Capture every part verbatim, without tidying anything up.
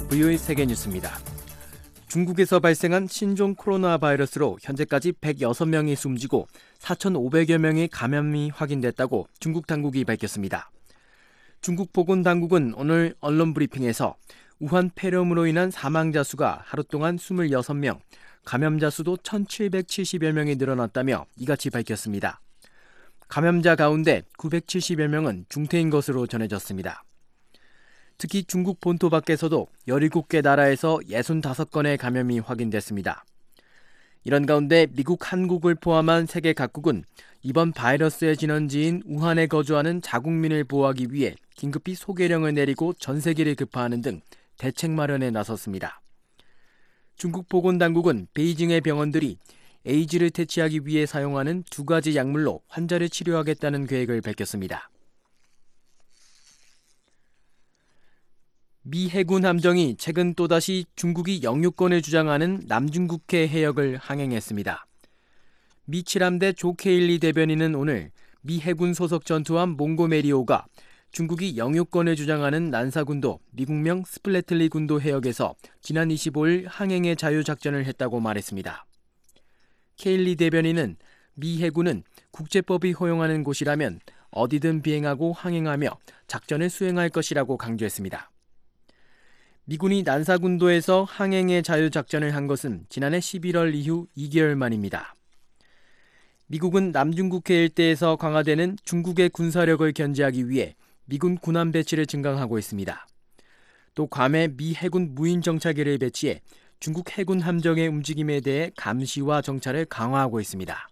브이오에이 세계뉴스입니다. 중국에서 발생한 신종 코로나 바이러스로 현재까지 백육 명이 숨지고 사천오백여 명의 감염이 확인됐다고 중국 당국이 밝혔습니다. 중국 보건당국은 오늘 언론 브리핑에서 우한 폐렴으로 인한 사망자 수가 하루 동안 이십육 명, 감염자 수도 천칠백칠십여 명이 늘어났다며 이같이 밝혔습니다. 감염자 가운데 구백칠십여 명은 중태인 것으로 전해졌습니다. 특히 중국 본토 밖에서도 열일곱 개 나라에서 육십오 건의 감염이 확인됐습니다. 이런 가운데 미국, 한국을 포함한 세계 각국은 이번 바이러스의 진원지인 우한에 거주하는 자국민을 보호하기 위해 긴급히 소개령을 내리고 전세기를 급파하는 등 대책 마련에 나섰습니다. 중국 보건당국은 베이징의 병원들이 에이즈를 퇴치하기 위해 사용하는 두 가지 약물로 환자를 치료하겠다는 계획을 밝혔습니다. 미 해군 함정이 최근 또다시 중국이 영유권을 주장하는 남중국해 해역을 항행했습니다. 미 칠함대 조 케일리 대변인은 오늘 미 해군 소속 전투함 몽고메리오가 중국이 영유권을 주장하는 난사군도 미국명 스플래틀리 군도 해역에서 지난 이십오일 항행의 자유작전을 했다고 말했습니다. 케일리 대변인은 미 해군은 국제법이 허용하는 곳이라면 어디든 비행하고 항행하며 작전을 수행할 것이라고 강조했습니다. 미군이 난사군도에서 항행의 자유작전을 한 것은 지난해 십일월 이후 이 개월 만입니다. 미국은 남중국해 일대에서 강화되는 중국의 군사력을 견제하기 위해 미군 군함 배치를 증강하고 있습니다. 또 괌에 미 해군 무인 정찰기를 배치해 중국 해군 함정의 움직임에 대해 감시와 정찰을 강화하고 있습니다.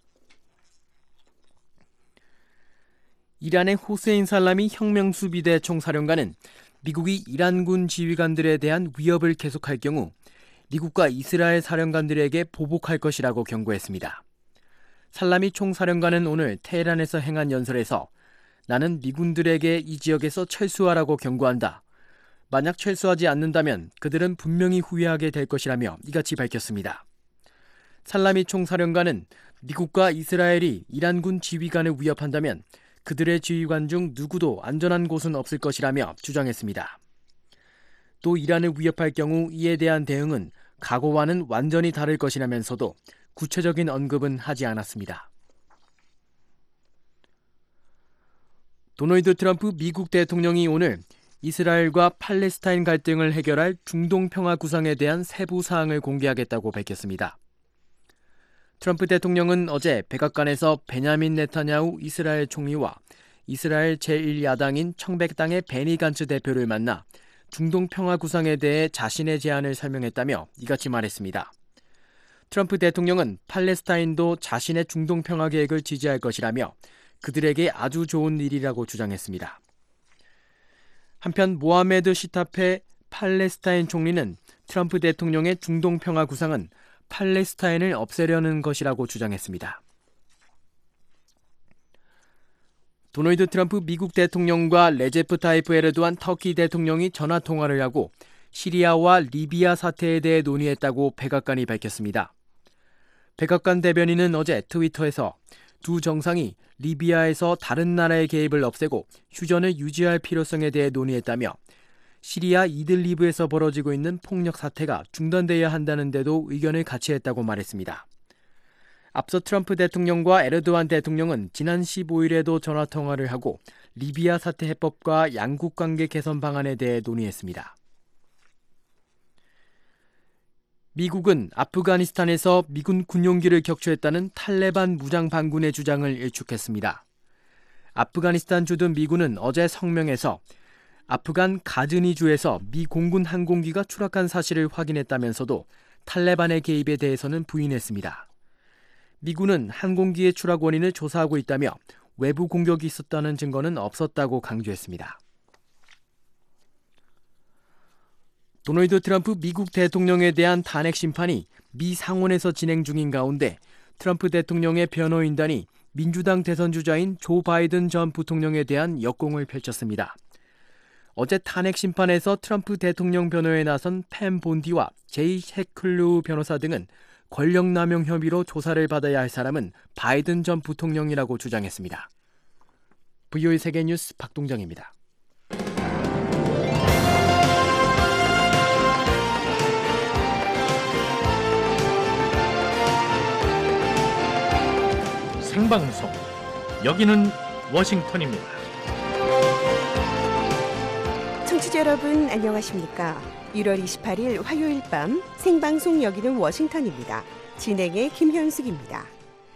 이란의 호세인 살라미 혁명수비대 총사령관은 미국이 이란군 지휘관들에 대한 위협을 계속할 경우 미국과 이스라엘 사령관들에게 보복할 것이라고 경고했습니다. 살라미 총사령관은 오늘 테헤란에서 행한 연설에서 나는 미군들에게 이 지역에서 철수하라고 경고한다. 만약 철수하지 않는다면 그들은 분명히 후회하게 될 것이라며 이같이 밝혔습니다. 살라미 총사령관은 미국과 이스라엘이 이란군 지휘관을 위협한다면 그들의 지휘관 중 누구도 안전한 곳은 없을 것이라며 주장했습니다. 또 이란을 위협할 경우 이에 대한 대응은 과거와는 완전히 다를 것이라면서도 구체적인 언급은 하지 않았습니다. 도널드 트럼프 미국 대통령이 오늘 이스라엘과 팔레스타인 갈등을 해결할 중동 평화 구상에 대한 세부 사항을 공개하겠다고 밝혔습니다. 트럼프 대통령은 어제 백악관에서 베냐민 네타냐후 이스라엘 총리와 이스라엘 제일 야당인 청백당의 베니 간츠 대표를 만나 중동 평화 구상에 대해 자신의 제안을 설명했다며 이같이 말했습니다. 트럼프 대통령은 팔레스타인도 자신의 중동 평화 계획을 지지할 것이라며 그들에게 아주 좋은 일이라고 주장했습니다. 한편 모하메드 시타페 팔레스타인 총리는 트럼프 대통령의 중동 평화 구상은 팔레스타인을 없애려는 것이라고 주장했습니다. 도널드 트럼프 미국 대통령과 레제프 타이프 에르도안 터키 대통령이 전화통화를 하고 시리아와 리비아 사태에 대해 논의했다고 백악관이 밝혔습니다. 백악관 대변인은 어제 트위터에서 두 정상이 리비아에서 다른 나라의 개입을 없애고 휴전을 유지할 필요성에 대해 논의했다며 시리아 이들리브에서 벌어지고 있는 폭력 사태가 중단돼야 한다는 데도 의견을 같이 했다고 말했습니다. 앞서 트럼프 대통령과 에르도안 대통령은 지난 십오일에도 전화통화를 하고 리비아 사태 해법과 양국 관계 개선 방안에 대해 논의했습니다. 미국은 아프가니스탄에서 미군 군용기를 격추했다는 탈레반 무장 반군의 주장을 일축했습니다. 아프가니스탄 주둔 미군은 어제 성명에서 아프간 가즈니주에서 미 공군 항공기가 추락한 사실을 확인했다면서도 탈레반의 개입에 대해서는 부인했습니다. 미군은 항공기의 추락 원인을 조사하고 있다며 외부 공격이 있었다는 증거는 없었다고 강조했습니다. 도널드 트럼프 미국 대통령에 대한 탄핵 심판이 미 상원에서 진행 중인 가운데 트럼프 대통령의 변호인단이 민주당 대선 주자인 조 바이든 전 부통령에 대한 역공을 펼쳤습니다. 어제 탄핵 심판에서 트럼프 대통령 변호에 나선 팸 본디와 제이 해클루 변호사 등은 권력남용 혐의로 조사를 받아야 할 사람은 바이든 전 부통령이라고 주장했습니다. 브이오에이 세계뉴스 박동정입니다. 생방송. 여기는 워싱턴입니다. 청취자 여러분 안녕하십니까? 일월 이십팔일 화요일 밤 생방송 여기는 워싱턴입니다. 진행의 김현숙입니다.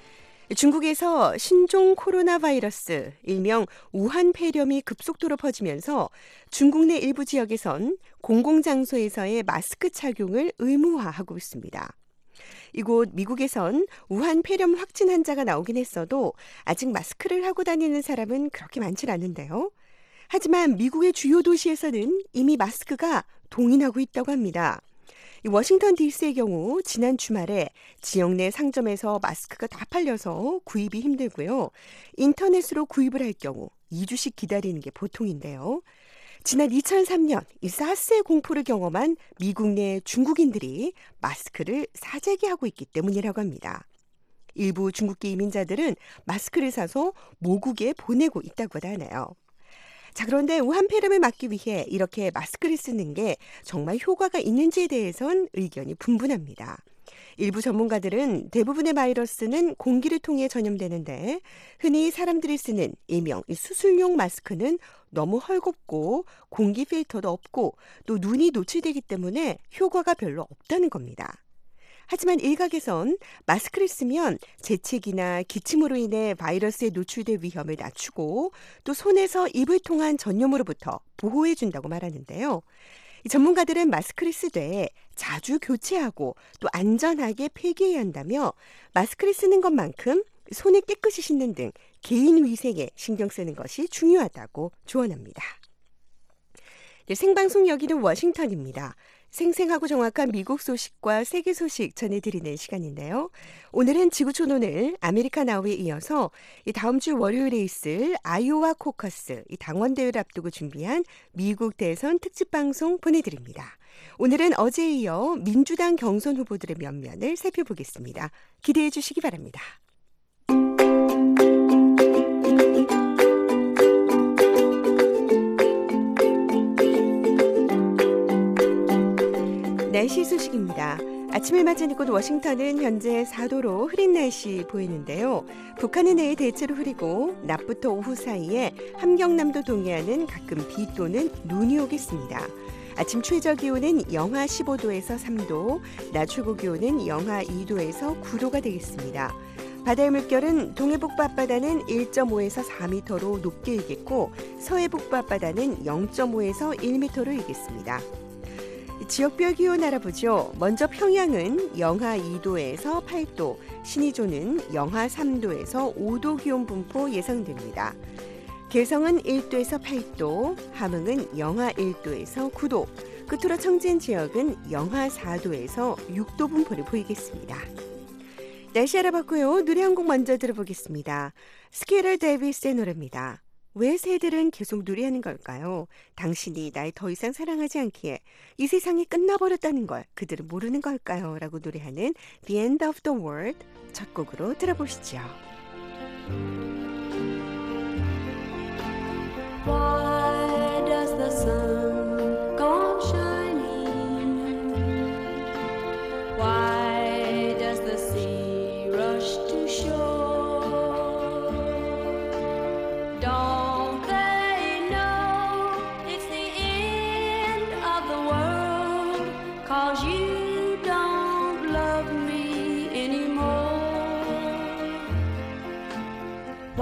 중국에서 신종 코로나 바이러스, 일명 우한 폐렴이 급속도로 퍼지면서 중국 내 일부 지역에선 공공장소에서의 마스크 착용을 의무화하고 있습니다. 이곳 미국에선 우한 폐렴 확진 환자가 나오긴 했어도 아직 마스크를 하고 다니는 사람은 그렇게 많지 않은데요. 하지만 미국의 주요 도시에서는 이미 마스크가 동인하고 있다고 합니다. 워싱턴 디씨의 경우 지난 주말에 지역 내 상점에서 마스크가 다 팔려서 구입이 힘들고요. 인터넷으로 구입을 할 경우 이 주씩 기다리는 게 보통인데요. 지난 이천삼년 이 사스의 공포를 경험한 미국 내 중국인들이 마스크를 사재기 하고 있기 때문이라고 합니다. 일부 중국계 이민자들은 마스크를 사서 모국에 보내고 있다고 하네요. 자, 그런데 우한 폐렴을 막기 위해 이렇게 마스크를 쓰는 게 정말 효과가 있는지에 대해선 의견이 분분합니다. 일부 전문가들은 대부분의 바이러스는 공기를 통해 전염되는데 흔히 사람들이 쓰는 일명 수술용 마스크는 너무 헐겁고 공기 필터도 없고 또 눈이 노출되기 때문에 효과가 별로 없다는 겁니다. 하지만 일각에선 마스크를 쓰면 재채기나 기침으로 인해 바이러스에 노출될 위험을 낮추고 또 손에서 입을 통한 전염으로부터 보호해준다고 말하는데요. 전문가들은 마스크를 쓰되 자주 교체하고 또 안전하게 폐기해야 한다며 마스크를 쓰는 것만큼 손을 깨끗이 씻는 등 개인 위생에 신경 쓰는 것이 중요하다고 조언합니다. 네, 생방송 여기는 워싱턴입니다. 생생하고 정확한 미국 소식과 세계 소식 전해드리는 시간인데요. 오늘은 지구촌 오늘 아메리카 나우에 이어서 다음 주 월요일에 있을 아이오와 코커스 당원대회를 앞두고 준비한 미국 대선 특집 방송 보내드립니다. 오늘은 어제에 이어 민주당 경선 후보들의 면면을 살펴보겠습니다. 기대해 주시기 바랍니다. 날씨 소식입니다. 아침을 맞은 이곳 워싱턴은 현재 사도로 흐린 날씨 보이는데요. 북한은 내일 대체로 흐리고 낮부터 오후 사이에 함경남도 동해안은 가끔 비 또는 눈이 오겠습니다. 아침 최저 기온은 영하 십오도에서 삼도, 낮 최고 기온은 영하 이도에서 구도가 되겠습니다. 바다의 물결은 동해북부 앞바다는 일점오에서 사미터로 높게 일겠고 서해북부 앞바다는 영점오에서 일미터로 일겠습니다. 지역별 기온 알아보죠. 먼저 평양은 영하 이도에서 팔도, 신의조는 영하 삼도에서 오도 기온 분포 예상됩니다. 개성은 일도에서 팔도, 함흥은 영하 일도에서 구도, 끝으로 청진 지역은 영하 사도에서 육도 분포를 보이겠습니다. 날씨 알아봤고요. 노래 한 곡 먼저 들어보겠습니다. 스케일러 데이비스의 노래입니다. 왜 새들은 계속 노래하는 걸까요? 당신이 날 더 이상 사랑하지 않기에 이 세상이 끝나버렸다는 걸 그들은 모르는 걸까요? 라고 노래하는 The End of the World 첫 곡으로 들어보시죠. Why does the sun go on shining? Why does the sea rush to shore? Don't they know it's the end of the world? 'Cause you don't love me anymore.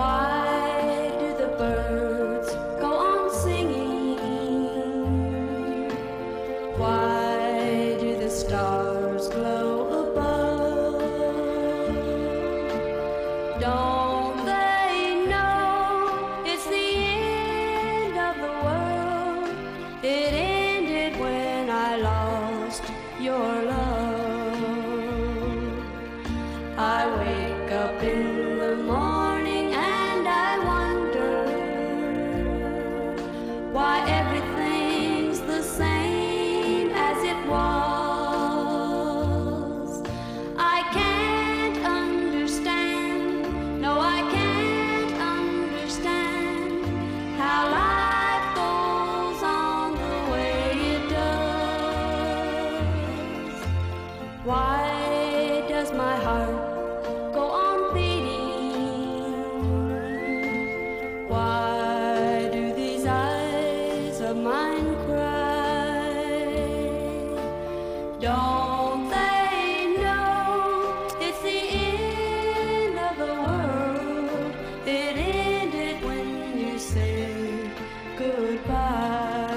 say goodbye.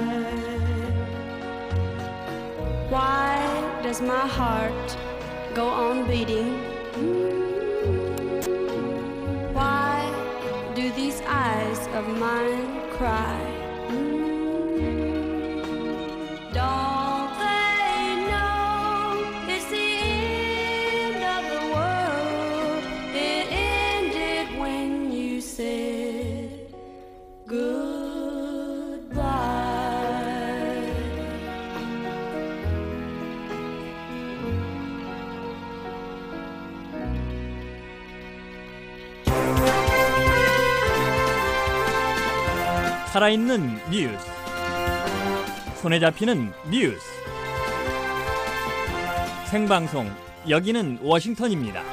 Why does my heart go on beating? Why do these eyes of mine cry? Don't they know it's the end of the world? It ended when you said goodbye. 살아있는 뉴스, 손에 잡히는 뉴스, 생방송, 여기는 워싱턴입니다.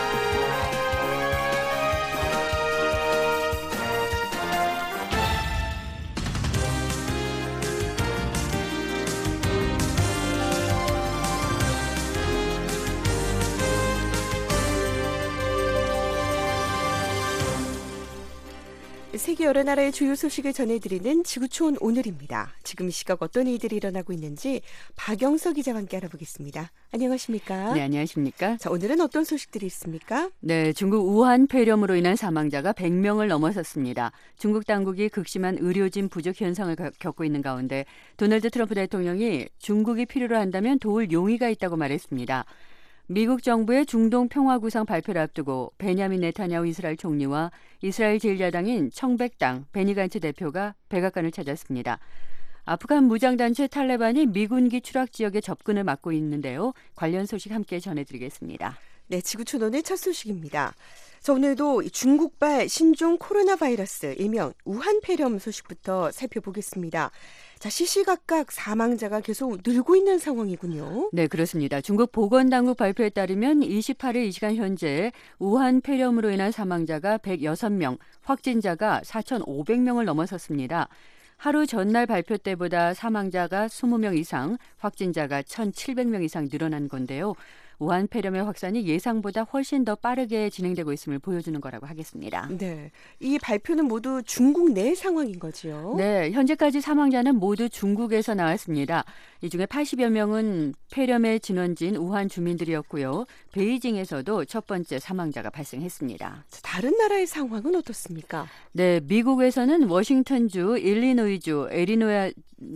세계 여러 나라의 주요 소식을 전해드리는 지구촌 오늘입니다. 지금 이 시각 어떤 일들이 일어나고 있는지 박영서 기자와 함께 알아보겠습니다. 안녕하십니까? 네, 안녕하십니까? 자, 오늘은 어떤 소식들이 있습니까? 네, 중국 우한 폐렴으로 인한 사망자가 백 명을 넘어섰습니다. 중국 당국이 극심한 의료진 부족 현상을 겪고 있는 가운데 도널드 트럼프 대통령이 중국이 필요로 한다면 도울 용의가 있다고 말했습니다. 미국 정부의 중동 평화 구상 발표를 앞두고 베냐민 네타냐후 이스라엘 총리와 이스라엘 제일 야당인 청백당 베니 간츠 대표가 백악관을 찾았습니다. 아프간 무장단체 탈레반이 미군기 추락 지역에 접근을 막고 있는데요. 관련 소식 함께 전해드리겠습니다. 네, 지구촌 오늘 첫 소식입니다. 자, 오늘도 중국발 신종 코로나 바이러스 일명 우한 폐렴 소식부터 살펴보겠습니다. 자, 시시각각 사망자가 계속 늘고 있는 상황이군요. 네, 그렇습니다. 중국 보건당국 발표에 따르면 이십팔 일 이 시간 현재 우한 폐렴으로 인한 사망자가 백육 명, 확진자가 사천오백 명을 넘어섰습니다. 하루 전날 발표 때보다 사망자가 이십 명 이상, 확진자가 천칠백 명 이상 늘어난 건데요. 우한 폐렴의 확산이 예상보다 훨씬 더 빠르게 진행되고 있음을 보여주는 거라고 하겠습니다. 네, 이 발표는 모두 중국 내 상황인 거죠? 네, 현재까지 사망자는 모두 중국에서 나왔습니다. 이 중에 팔십여 명은 폐렴의 진원지인 우한 주민들이었고요. 베이징에서도 첫 번째 사망자가 발생했습니다. 자, 다른 나라의 상황은 어떻습니까? 네, 미국에서는 워싱턴주, 일리노이주, 에리노야,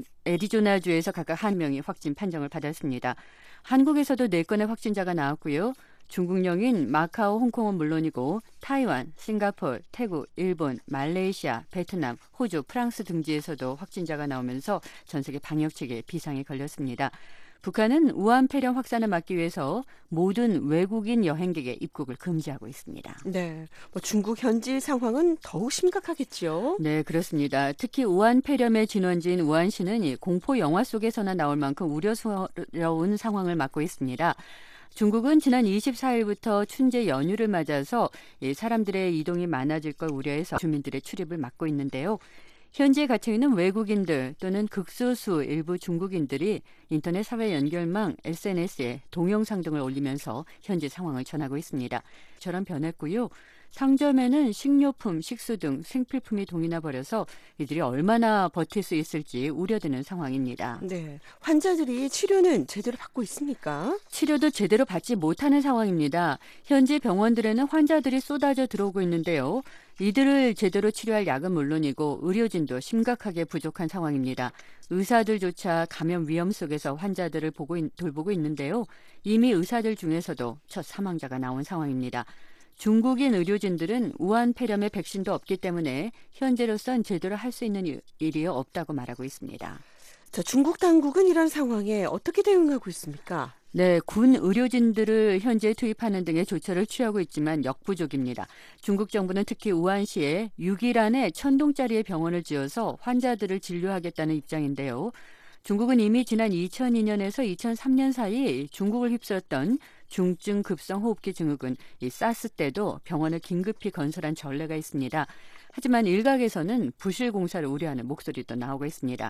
애리조나주에서 각각 한 명이 확진 판정을 받았습니다. 한국에서도 네 건의 확진자가 나왔고요. 중국령인 마카오, 홍콩은 물론이고 타이완, 싱가포르, 태국, 일본, 말레이시아, 베트남, 호주, 프랑스 등지에서도 확진자가 나오면서 전 세계 방역 체계에 비상이 걸렸습니다. 북한은 우한 폐렴 확산을 막기 위해서 모든 외국인 여행객의 입국을 금지하고 있습니다. 네, 뭐 중국 현지 상황은 더욱 심각하겠죠? 네, 그렇습니다. 특히 우한 폐렴의 진원지인 우한시는 이 공포 영화 속에서나 나올 만큼 우려스러운 상황을 맞고 있습니다. 중국은 지난 이십사 일부터 춘제 연휴를 맞아서 사람들의 이동이 많아질 걸 우려해서 주민들의 출입을 막고 있는데요. 현지에 갇혀있는 외국인들 또는 극소수 일부 중국인들이 인터넷 사회 연결망 에스엔에스에 동영상 등을 올리면서 현지 상황을 전하고 있습니다. 저런 변했고요. 상점에는 식료품, 식수 등 생필품이 동이 나버려서 이들이 얼마나 버틸 수 있을지 우려되는 상황입니다. 네, 환자들이 치료는 제대로 받고 있습니까? 치료도 제대로 받지 못하는 상황입니다. 현지 병원들에는 환자들이 쏟아져 들어오고 있는데요. 이들을 제대로 치료할 약은 물론이고 의료진도 심각하게 부족한 상황입니다. 의사들조차 감염 위험 속에서 환자들을 보고 있, 돌보고 있는데요. 이미 의사들 중에서도 첫 사망자가 나온 상황입니다. 중국인 의료진들은 우한 폐렴의 백신도 없기 때문에 현재로선 제대로 할 수 있는 일이 없다고 말하고 있습니다. 자, 중국 당국은 이런 상황에 어떻게 대응하고 있습니까? 네, 군 의료진들을 현지에 투입하는 등의 조처를 취하고 있지만 역부족입니다. 중국 정부는 특히 우한시에 육 일 안에 천 동짜리의 병원을 지어서 환자들을 진료하겠다는 입장인데요. 중국은 이미 지난 이천이 년에서 이천삼 년 사이 중국을 휩쓸었던 중증 급성 호흡기 증후군, 이 사스 때도 병원을 긴급히 건설한 전례가 있습니다. 하지만 일각에서는 부실 공사를 우려하는 목소리도 나오고 있습니다.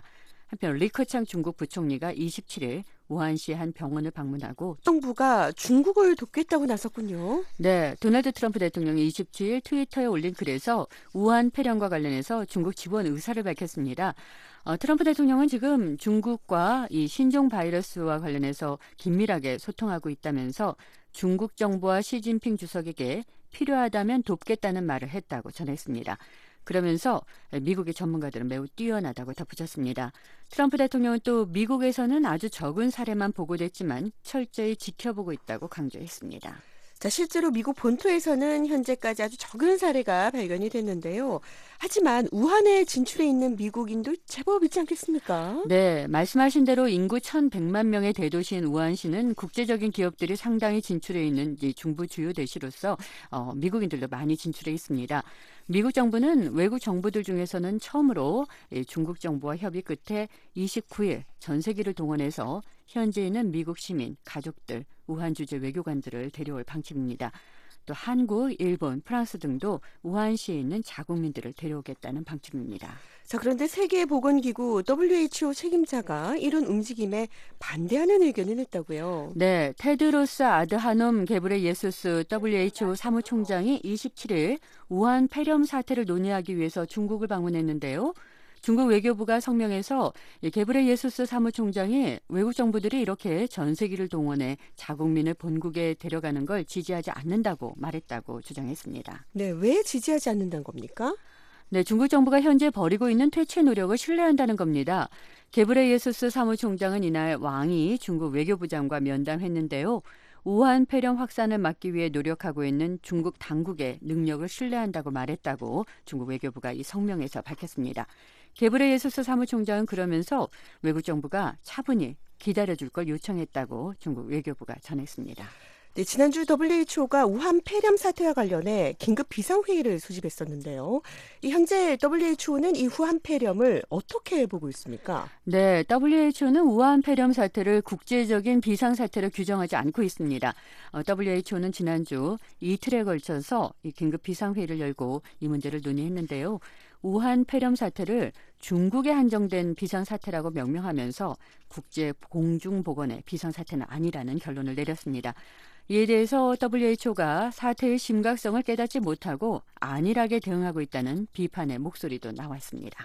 한편 리커창 중국 부총리가 이십칠 일 우한시 한 병원을 방문하고 정부가 중국을 돕겠다고 나섰군요. 네, 도널드 트럼프 대통령이 이십칠 일 트위터에 올린 글에서 우한 폐렴과 관련해서 중국 지원 의사를 밝혔습니다. 어, 트럼프 대통령은 지금 중국과 이 신종 바이러스와 관련해서 긴밀하게 소통하고 있다면서 중국 정부와 시진핑 주석에게 필요하다면 돕겠다는 말을 했다고 전했습니다. 그러면서 미국의 전문가들은 매우 뛰어나다고 덧붙였습니다. 트럼프 대통령은 또 미국에서는 아주 적은 사례만 보고됐지만 철저히 지켜보고 있다고 강조했습니다. 자, 실제로 미국 본토에서는 현재까지 아주 적은 사례가 발견이 됐는데요. 하지만 우한에 진출해 있는 미국인도 제법 있지 않겠습니까? 네, 말씀하신 대로 인구 천백만 명의 대도시인 우한시는 국제적인 기업들이 상당히 진출해 있는 이 중부 주요 대시로서 어, 미국인들도 많이 진출해 있습니다. 미국 정부는 외국 정부들 중에서는 처음으로 중국 정부와 협의 끝에 이십구 일 전세기를 동원해서 현재 있는 미국 시민, 가족들, 우한 주재 외교관들을 데려올 방침입니다. 또 한국, 일본, 프랑스 등도 우한시에 있는 자국민들을 데려오겠다는 방침입니다. 자, 그런데 세계보건기구 더블유에이치오 책임자가 이런 움직임에 반대하는 의견을 냈다고요. 네, 테드로스 아드하놈 게브레예수스 더블유에이치오 사무총장이 이십칠 일 우한 폐렴 사태를 논의하기 위해서 중국을 방문했는데요. 중국 외교부가 성명에서 게브레예수스 사무총장이 외국 정부들이 이렇게 전세기를 동원해 자국민을 본국에 데려가는 걸 지지하지 않는다고 말했다고 주장했습니다. 네, 왜 지지하지 않는다는 겁니까? 네, 중국 정부가 현재 벌이고 있는 퇴치 노력을 신뢰한다는 겁니다. 게브레예수스 사무총장은 이날 왕이 중국 외교부장과 면담했는데요. 우한 폐렴 확산을 막기 위해 노력하고 있는 중국 당국의 능력을 신뢰한다고 말했다고 중국 외교부가 이 성명에서 밝혔습니다. 게브레예수스 사무총장은 그러면서 외국 정부가 차분히 기다려줄 걸 요청했다고 중국 외교부가 전했습니다. 네, 지난주 더블유에이치오가 우한 폐렴 사태와 관련해 긴급 비상회의를 소집했었는데요. 이 현재 더블유에이치오는 이 우한 폐렴을 어떻게 보고 있습니까? 네, 더블유에이치오는 우한 폐렴 사태를 국제적인 비상사태로 규정하지 않고 있습니다. 어, 더블유에이치오는 지난주 이틀에 걸쳐서 이 긴급 비상회의를 열고 이 문제를 논의했는데요. 우한 폐렴 사태를 중국에 한정된 비상사태라고 명명하면서 국제 공중보건의 비상사태는 아니라는 결론을 내렸습니다. 이에 대해서 더블유에이치오가 사태의 심각성을 깨닫지 못하고 안일하게 대응하고 있다는 비판의 목소리도 나왔습니다.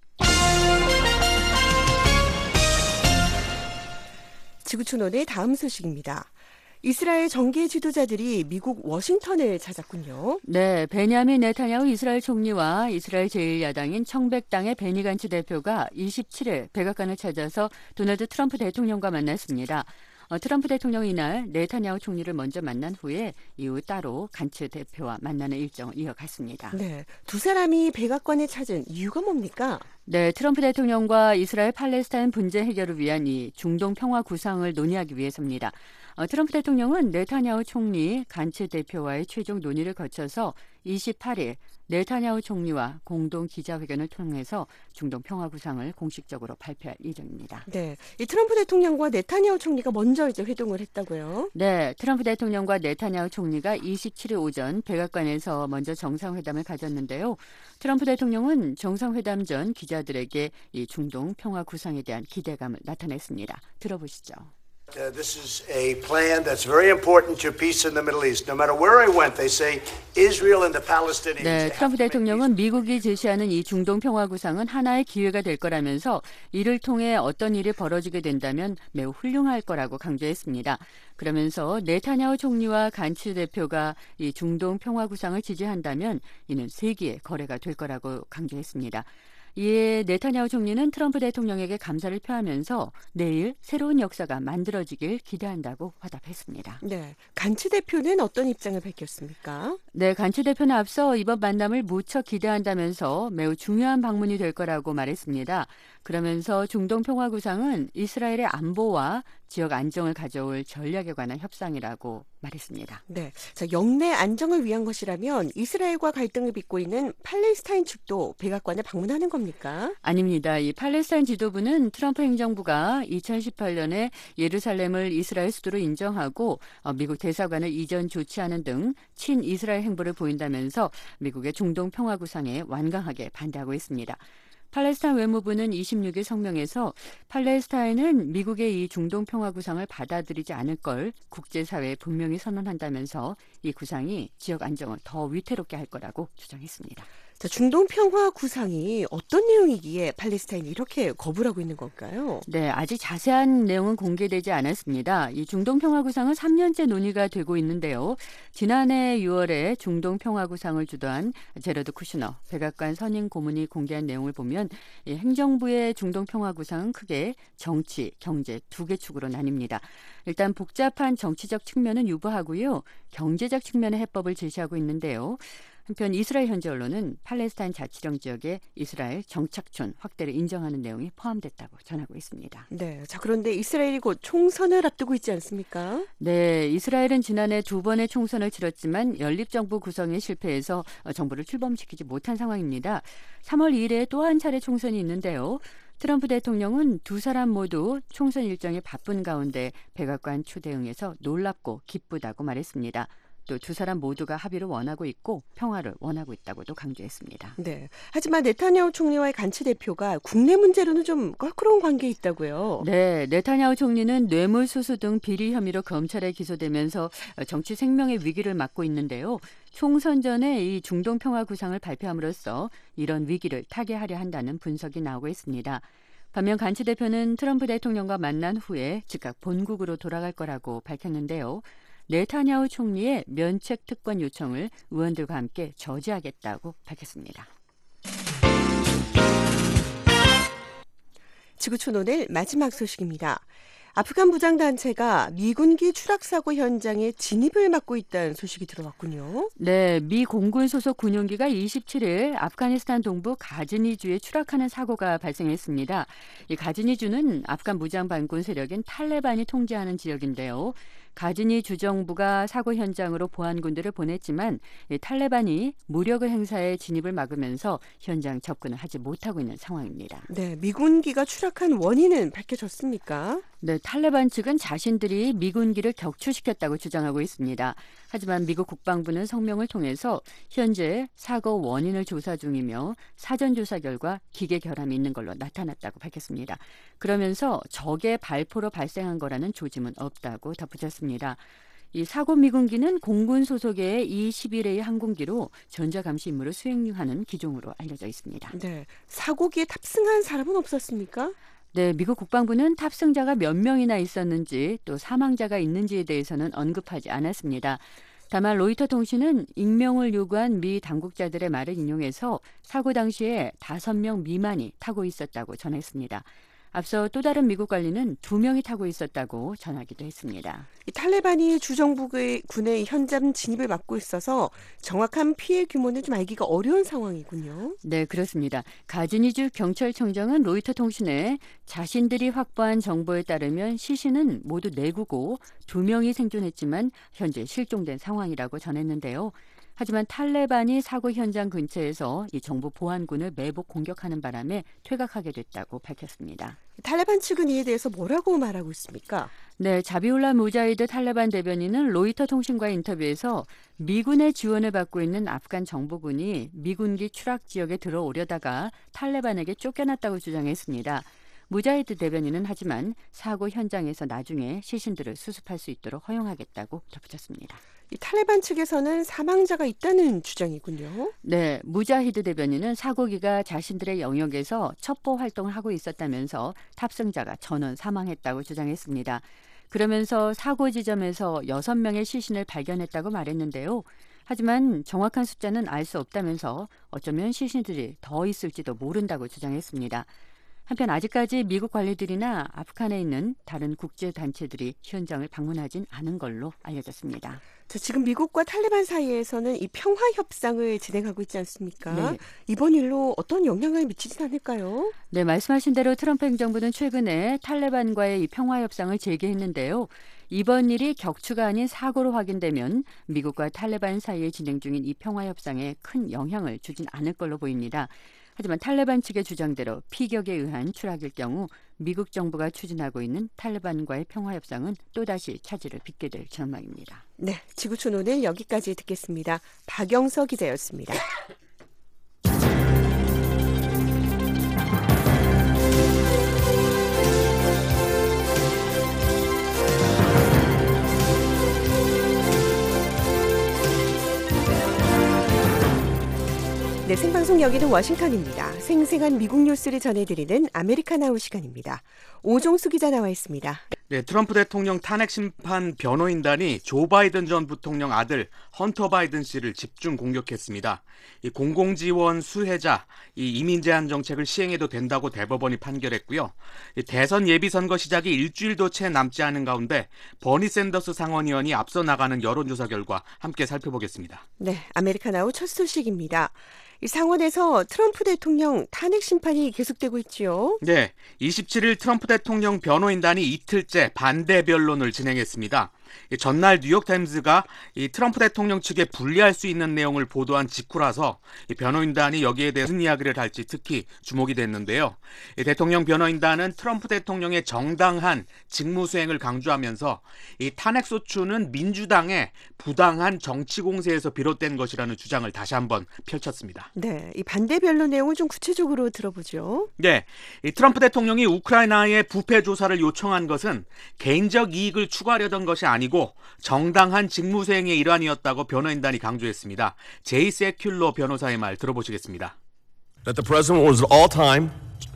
지구촌원의 다음 소식입니다. 이스라엘 정계 지도자들이 미국 워싱턴을 찾았군요. 네, 베냐민 네타냐후 이스라엘 총리와 이스라엘 제일 야당인 청백당의 베니 간츠 대표가 이십칠 일 백악관을 찾아서 도널드 트럼프 대통령과 만났습니다. 어, 트럼프 대통령이 이날 네타냐후 총리를 먼저 만난 후에 이후 따로 간츠 대표와 만나는 일정을 이어갔습니다. 네, 두 사람이 백악관에 찾은 이유가 뭡니까? 네, 트럼프 대통령과 이스라엘 팔레스타인 분쟁 해결을 위한 이 중동 평화 구상을 논의하기 위해서입니다. 어, 트럼프 대통령은 네타냐후 총리, 간츠 대표와의 최종 논의를 거쳐서 이십팔 일 네타냐후 총리와 공동 기자회견을 통해서 중동 평화 구상을 공식적으로 발표할 예정입니다. 네, 이 트럼프 대통령과 네타냐후 총리가 먼저 이제 회동을 했다고요? 네, 트럼프 대통령과 네타냐후 총리가 이십칠 일 오전 백악관에서 먼저 정상회담을 가졌는데요. 트럼프 대통령은 정상회담 전 기자들에게 이 중동 평화 구상에 대한 기대감을 나타냈습니다. 들어보시죠. Uh, this is a plan that's very important to peace in the Middle East. No matter where I went, they say Israel and the Palestinians. 네, 트럼프 대통령은 미국이 제시하는 이 중동 평화 구상은 하나의 기회가 될 거라면서 이를 통해 어떤 일이 벌어지게 된다면 매우 훌륭할 거라고 강조했습니다. 그러면서 네타냐후 총리와 간츠 대표가 이 중동 평화 구상을 지지한다면 이는 세기의 거래가 될 거라고 강조했습니다. 이에 네타냐후 총리는 트럼프 대통령에게 감사를 표하면서 내일 새로운 역사가 만들어지길 기대한다고 화답했습니다. 네, 간츠 대표는 어떤 입장을 밝혔습니까? 네, 간츠 대표는 앞서 이번 만남을 무척 기대한다면서 매우 중요한 방문이 될 거라고 말했습니다. 그러면서 중동 평화 구상은 이스라엘의 안보와 지역 안정을 가져올 전략에 관한 협상이라고 말했습니다. 네, 자, 영내 안정을 위한 것이라면 이스라엘과 갈등을 빚고 있는 팔레스타인 측도 백악관에 방문하는 겁니까? 아닙니다. 이 팔레스타인 지도부는 트럼프 행정부가 이천십팔 년에 예루살렘을 이스라엘 수도로 인정하고 미국 대사관을 이전 조치하는 등 친이스라엘 행보를 보인다면서 미국의 중동 평화 구상에 완강하게 반대하고 있습니다. 팔레스타인 외무부는 이십육 일 성명에서 팔레스타인은 미국의 이 중동 평화 구상을 받아들이지 않을 걸 국제사회에 분명히 선언한다면서 이 구상이 지역 안정을 더 위태롭게 할 거라고 주장했습니다. 자, 중동 평화 구상이 어떤 내용이기에 팔레스타인이 이렇게 거부를 하고 있는 걸까요? 네, 아직 자세한 내용은 공개되지 않았습니다. 이 중동 평화 구상은 삼 년째 논의가 되고 있는데요. 지난해 유월에 중동 평화 구상을 주도한 제러드 쿠슈너 백악관 선임 고문이 공개한 내용을 보면 이 행정부의 중동 평화 구상은 크게 정치, 경제 두 개 축으로 나뉩니다. 일단 복잡한 정치적 측면은 유보하고요. 경제적 측면의 해법을 제시하고 있는데요. 한편 이스라엘 현지 언론은 팔레스타인 자치령 지역의 이스라엘 정착촌 확대를 인정하는 내용이 포함됐다고 전하고 있습니다. 네, 자 그런데 이스라엘이 곧 총선을 앞두고 있지 않습니까? 네, 이스라엘은 지난해 두 번의 총선을 치렀지만 연립정부 구성에 실패해서 정부를 출범시키지 못한 상황입니다. 삼월 이일에 또 한 차례 총선이 있는데요. 트럼프 대통령은 두 사람 모두 총선 일정에 바쁜 가운데 백악관 초대에 응해서 놀랍고 기쁘다고 말했습니다. 또 두 사람 모두가 합의를 원하고 있고 평화를 원하고 있다고도 강조했습니다. 네. 하지만 네타냐후 총리와의 간치 대표가 국내 문제로는 좀 껄끄러운 관계에 있다고요. 네, 네타냐후 총리는 뇌물수수 등 비리 혐의로 검찰에 기소되면서 정치 생명의 위기를 맞고 있는데요. 총선 전에 이 중동 평화 구상을 발표함으로써 이런 위기를 타개하려 한다는 분석이 나오고 있습니다. 반면 간치 대표는 트럼프 대통령과 만난 후에 즉각 본국으로 돌아갈 거라고 밝혔는데요. 네타냐후 총리의 면책 특권 요청을 의원들과 함께 저지하겠다고 밝혔습니다. 지구촌 오늘 마지막 소식입니다. 아프간 무장단체가 미군기 추락사고 현장에 진입을 막고 있다는 소식이 들어왔군요. 네, 미 공군 소속 군용기가 이십칠일 아프가니스탄 동부 가즈니주에 추락하는 사고가 발생했습니다. 이 가즈니주는 아프간 무장반군 세력인 탈레반이 통제하는 지역인데요. 가즈니 주정부가 사고 현장으로 보안군들을 보냈지만 이 탈레반이 무력을 행사해 진입을 막으면서 현장 접근을 하지 못하고 있는 상황입니다. 네, 미군기가 추락한 원인은 밝혀졌습니까? 네, 탈레반 측은 자신들이 미군기를 격추시켰다고 주장하고 있습니다. 하지만 미국 국방부는 성명을 통해서 현재 사고 원인을 조사 중이며 사전 조사 결과 기계 결함이 있는 걸로 나타났다고 밝혔습니다. 그러면서 적의 발포로 발생한 거라는 조짐은 없다고 덧붙였습니다. 이 사고 미군기는 공군 소속의 이 십일 에이 항공기로 전자감시 임무를 수행하는 기종으로 알려져 있습니다. 네, 사고기에 탑승한 사람은 없었습니까? 네, 미국 국방부는 탑승자가 몇 명이나 있었는지 또 사망자가 있는지에 대해서는 언급하지 않았습니다. 다만 로이터 통신은 익명을 요구한 미 당국자들의 말을 인용해서 사고 당시에 다섯 명 미만이 타고 있었다고 전했습니다. 앞서 또 다른 미국 관리는 두 명이 타고 있었다고 전하기도 했습니다. 이 탈레반이 주정부의 군의 현장 진입을 막고 있어서 정확한 피해 규모는 좀 알기가 어려운 상황이군요. 네, 그렇습니다. 가즈니주 경찰청장은 로이터 통신에 자신들이 확보한 정보에 따르면 시신은 모두 내구고 두 명이 생존했지만 현재 실종된 상황이라고 전했는데요. 하지만 탈레반이 사고 현장 근처에서 이 정부 보안군을 매복 공격하는 바람에 퇴각하게 됐다고 밝혔습니다. 탈레반 측은 이에 대해서 뭐라고 말하고 있습니까? 네, 자비울라 무자히드 탈레반 대변인은 로이터 통신과의 인터뷰에서 미군의 지원을 받고 있는 아프간 정보군이 미군기 추락 지역에 들어오려다가 탈레반에게 쫓겨났다고 주장했습니다. 무자히드 대변인은 하지만 사고 현장에서 나중에 시신들을 수습할 수 있도록 허용하겠다고 덧붙였습니다. 이 탈레반 측에서는 사망자가 있다는 주장이군요. 네, 무자히드 대변인은 사고기가 자신들의 영역에서 첩보 활동을 하고 있었다면서 탑승자가 전원 사망했다고 주장했습니다. 그러면서 사고 지점에서 여섯 명의 시신을 발견했다고 말했는데요. 하지만 정확한 숫자는 알 수 없다면서 어쩌면 시신들이 더 있을지도 모른다고 주장했습니다. 한편 아직까지 미국 관리들이나 아프간에 있는 다른 국제단체들이 현장을 방문하진 않은 걸로 알려졌습니다. 자, 지금 미국과 탈레반 사이에서는 이 평화 협상을 진행하고 있지 않습니까? 네. 이번 일로 어떤 영향을 미치진 않을까요? 네, 말씀하신 대로 트럼프 행정부는 최근에 탈레반과의 이 평화 협상을 재개했는데요. 이번 일이 격추가 아닌 사고로 확인되면 미국과 탈레반 사이에 진행 중인 이 평화 협상에 큰 영향을 주진 않을 걸로 보입니다. 하지만 탈레반 측의 주장대로 피격에 의한 추락일 경우 미국 정부가 추진하고 있는 탈레반과의 평화협상은 또다시 차질을 빚게 될 전망입니다. 네, 지구촌 오늘 여기까지 듣겠습니다. 박영서 기자였습니다. 생방송 여기는 워싱턴입니다. 생생한 미국 뉴스를 전해드리는 아메리카나우 시간입니다. 오종수 기자 나와 있습니다. 네, 트럼프 대통령 탄핵 심판 변호인단이 조 바이든 전 부통령 아들 헌터 바이든 씨를 집중 공격했습니다. 이 공공지원 수혜자, 이 이민 제한 정책을 시행해도 된다고 대법원이 판결했고요. 이 대선 예비 선거 시작이 일주일도 채 남지 않은 가운데 버니 샌더스 상원의원이 앞서 나가는 여론조사 결과 함께 살펴보겠습니다. 네, 아메리카나우 첫 소식입니다. 이 상원에서 트럼프 대통령 탄핵 심판이 계속되고 있지요. 네, 이십칠일 트럼프 대통령 변호인단이 이틀째 반대 변론을 진행했습니다. 전날 뉴욕타임스가 이 트럼프 대통령 측에 불리할 수 있는 내용을 보도한 직후라서 이 변호인단이 여기에 대해 무슨 이야기를 할지 특히 주목이 됐는데요. 이 대통령 변호인단은 트럼프 대통령의 정당한 직무 수행을 강조하면서 이 탄핵 소추는 민주당의 부당한 정치 공세에서 비롯된 것이라는 주장을 다시 한번 펼쳤습니다. 네, 이 반대 변론 내용을 좀 구체적으로 들어보죠. 네, 이 트럼프 대통령이 우크라이나의 부패 조사를 요청한 것은 개인적 이익을 추구하려던 것이 아니고 정당한 직무 수행의 일환이었다고 변호인단이 강조했습니다. 제이 세큘러 변호사의 말 들어보시겠습니다. That the president was at all time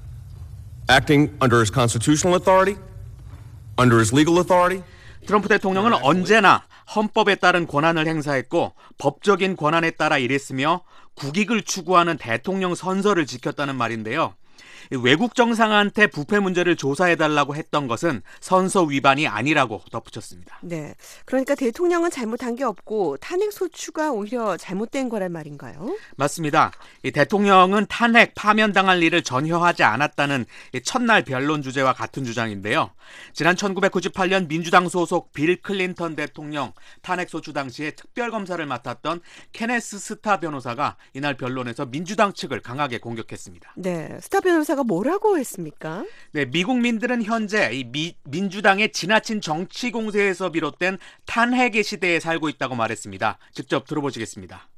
acting under his constitutional authority, under his legal authority. 트럼프 대통령은 언제나 헌법에 따른 권한을 행사했고 법적인 권한에 따라 일했으며 국익을 추구하는 대통령 선서를 지켰다는 말인데요. 외국 정상한테 부패 문제를 조사해달라고 했던 것은 선서 위반이 아니라고 덧붙였습니다. 네, 그러니까 대통령은 잘못한 게 없고 탄핵 소추가 오히려 잘못된 거란 말인가요? 맞습니다. 이 대통령은 탄핵 파면당할 일을 전혀 하지 않았다는 이 첫날 변론 주제와 같은 주장인데요. 지난 천구백구십팔년 민주당 소속 빌 클린턴 대통령 탄핵 소추 당시에 특별검사를 맡았던 케네스 스타 변호사가 이날 변론에서 민주당 측을 강하게 공격했습니다. 네, 스타 변호사가 뭐라고 했습니까? 네, 미국민들은 현재 이 미, 민주당의 지나친 정치 공세에서 비롯된 탄핵의 시대에 살고 있다고 말했습니다. 직접 들어보시겠습니다.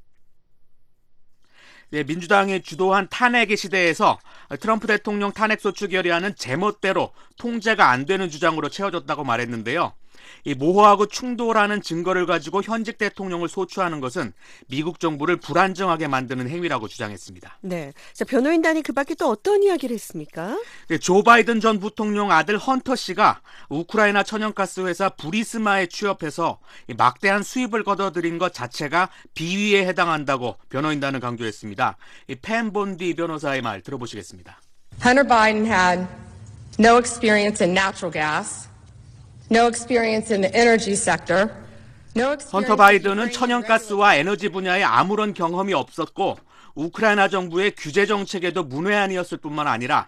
네, 민주당이 주도한 탄핵의 시대에서 트럼프 대통령 탄핵 소추 결의안은 제멋대로 통제가 안 되는 주장으로 채워졌다고 말했는데요. 이 모호하고 충돌하는 증거를 가지고 현직 대통령을 소추하는 것은 미국 정부를 불안정하게 만드는 행위라고 주장했습니다. 네, 자, 변호인단이 그 밖에 또 어떤 이야기를 했습니까? 네, 조 바이든 전 부통령 아들 헌터 씨가 우크라이나 천연가스 회사 부리스마에 취업해서 막대한 수입을 거둬들인 것 자체가 비위에 해당한다고 변호인단은 강조했습니다. 이 팬 본디 변호사의 말 들어보시겠습니다. Hunter Biden had no experience in natural gas. No experience in the energy sector. No experience 헌터 바이든은 천연가스와 에너지 분야에 아무런 경험이 없었고 우크라이나 정부의 규제 정책에도 문외한이었을 뿐만 아니라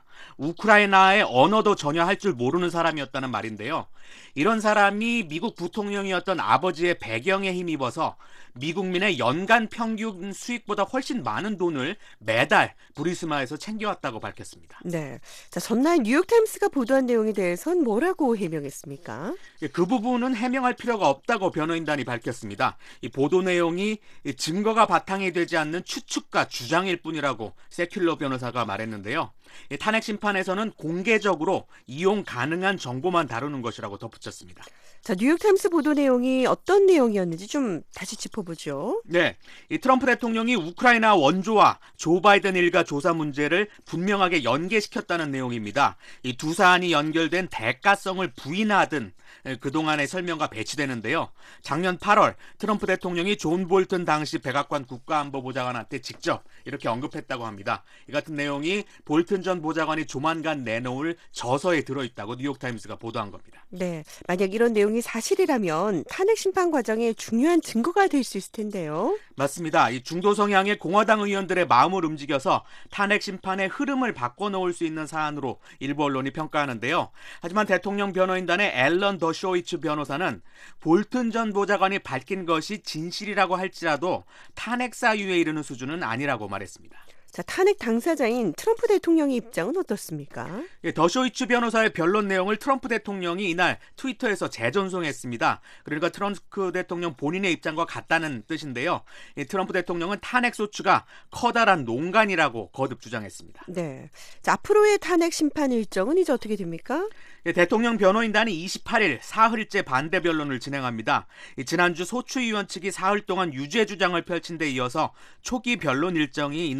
우크라이나의 언어도 전혀 할 줄 모르는 사람이었다는 말인데요. 이런 사람이 미국 부통령이었던 아버지의 배경에 힘입어서 미국민의 연간 평균 수익보다 훨씬 많은 돈을 매달 부리스마에서 챙겨왔다고 밝혔습니다. 네, 자, 전날 뉴욕타임스가 보도한 내용에 대해서는 뭐라고 해명했습니까? 그 부분은 해명할 필요가 없다고 변호인단이 밝혔습니다. 이 보도 내용이 증거가 바탕이 되지 않는 추측과 주장일 뿐이라고 세큘러 변호사가 말했는데요. 탄핵 심판에서는 공개적으로 이용 가능한 정보만 다루는 것이라고 덧붙였습니다. 자, 뉴욕타임스 보도 내용이 어떤 내용이었는지 좀 다시 짚어보죠. 네, 이 트럼프 대통령이 우크라이나 원조와 조 바이든 일가 조사 문제를 분명하게 연계시켰다는 내용입니다. 이 두 사안이 연결된 대가성을 부인하든 그동안의 설명과 배치되는데요. 작년 팔월 트럼프 대통령이 존 볼튼 당시 백악관 국가안보보좌관한테 직접 이렇게 언급했다고 합니다. 이 같은 내용이 볼튼 전 보좌관이 조만간 내놓을 저서에 들어있다고 뉴욕타임스가 보도한 겁니다. 네, 만약 이런 내용이 사실이라면 탄핵 심판 과정에 중요한 증거가 될 수 있을 텐데요. 맞습니다. 이 중도 성향의 공화당 의원들의 마음을 움직여서 탄핵 심판의 흐름을 바꿔놓을 수 있는 사안으로 일부 언론이 평가하는데요. 하지만 대통령 변호인단의 앨런 더쇼이츠 변호사는 볼튼 전 보좌관이 밝힌 것이 진실이라고 할지라도 탄핵 사유에 이르는 수준은 아니라고 말했습니다. 자, 탄핵 당사자인 트럼프 대통령의 입장은 어떻습니까? 예, 더쇼이츠 변호사의 변론 내용을 트럼프 대통령이 이날 트위터에서 재전송했습니다. 그러니까 트럼프 대통령 본인의 입장과 같다는 뜻인데요. 예, 트럼프 대통령은 탄핵 소추가 커다란 농간이라고 거듭 주장했습니다. 네, 자, 앞으로의 탄핵 심판 일정은 이제 어떻게 됩니까? 예, 대통령 변호인단이 이십팔일 사흘째 반대 변론을 진행합니다. 예, 지난주 소추위원 측이 사흘 동안 유죄 주장을 펼친 데 이어서 초기 변론 일정이 이날 이십팔일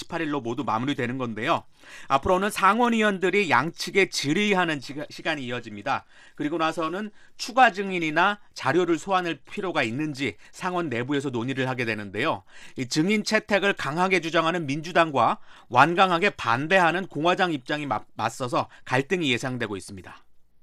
이십팔 일로 모두 마무리되는 건데요. 앞으로는 상원의원들이 양측에 질의하는 시간이 이어집니다. 그리고 나서는 추가 증인이나 자료를 소환할 필요가 있는지 상원 내부에서 논의를 하게 되는데요. 이 증인 채택을 강하게 주장하는 민주당과 완강하게 반대하는 공화당 입장이 맞서서 갈등이 예상되고 있습니다.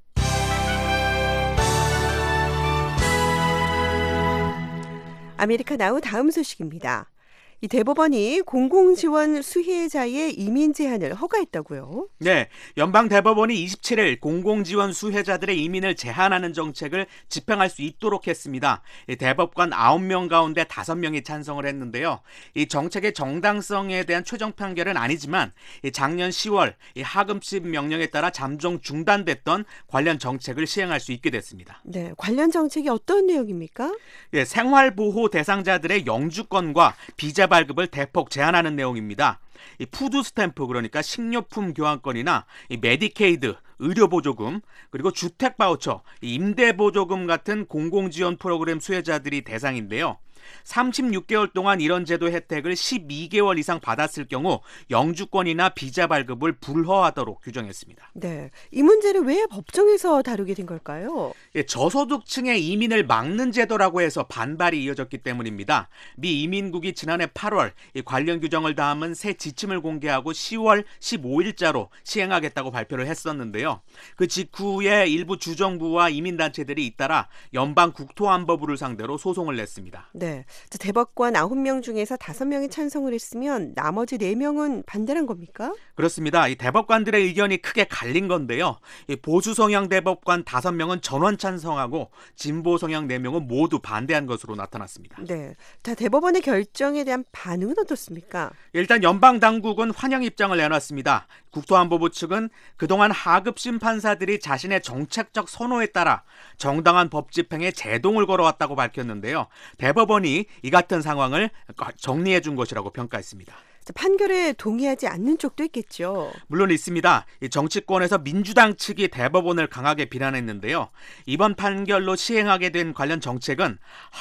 아메리카 나우 다음 소식입니다. 이 대법원이 공공지원 수혜자의 이민 제한을 허가했다고요? 네, 연방 대법원이 이십칠 일 공공지원 수혜자들의 이민을 제한하는 정책을 집행할 수 있도록 했습니다. 이 대법관 아홉 명 가운데 다섯 명이 찬성을 했는데요. 이 정책의 정당성에 대한 최종 판결은 아니지만 이 작년 시월 이 하금집 명령에 따라 잠정 중단됐던 관련 정책을 시행할 수 있게 됐습니다. 네, 관련 정책이 어떤 내용입니까? 예, 생활보호 대상자들의 영주권과 비자 발급을 대폭 제한하는 내용입니다. 이 푸드 스탬프, 그러니까 식료품 교환권이나 이 메디케이드, 의료보조금, 그리고 주택 바우처, 임대보조금 같은 공공지원 프로그램 수혜자들이 대상인데요. 삼십육 개월 동안 이런 제도 혜택을 십이 개월 이상 받았을 경우 영주권이나 비자 발급을 불허하도록 규정했습니다. 네, 이 문제를 왜 법정에서 다루게 된 걸까요? 예, 저소득층의 이민을 막는 제도라고 해서 반발이 이어졌기 때문입니다. 미 이민국이 지난해 팔월 이 관련 규정을 담은 새 지침을 공개하고 시월 십오일자로 시행하겠다고 발표를 했었는데요. 그 직후에 일부 주정부와 이민단체들이 잇따라 연방 국토안보부를 상대로 소송을 냈습니다. 네, 대법관 아홉 명 중에서 다섯 명이 찬성을 했으면 나머지 네 명은 반대한 겁니까? 그렇습니다. 이 대법관들의 의견이 크게 갈린 건데요. 이 보수 성향 대법관 다섯 명은 전원 찬성하고 진보 성향 네 명은 모두 반대한 것으로 나타났습니다. 네, 다 대법원의 결정에 대한 반응은 어떻습니까? 일단 연방 당국은 환영 입장을 내놨습니다. 국토안보부 측은 그동안 하급심 판사들이 자신의 정책적 선호에 따라 정당한 법 집행에 제동을 걸어왔다고 밝혔는데요. 대법원이 이 같은 상황을 정리해 준 것이라고 평가했습니다. 판결에 동의하지 않는 쪽도 있겠죠. 물론 있습니다. 정치권에서 민주당 측이 대법원을 강하게 비난했는데요. 이번 판결로 시행하게 된 관련 정책은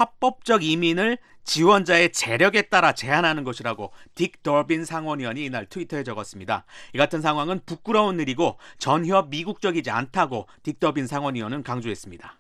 합법적 이민을 지원자의 재력에 따라 제한하는 것이라고 딕 더빈 상원의원이 이날 트위터에 적었습니다. 이 같은 상황은 부끄러운 일이고 전혀 미국적이지 않다고 딕 더빈 상원의원은 강조했습니다.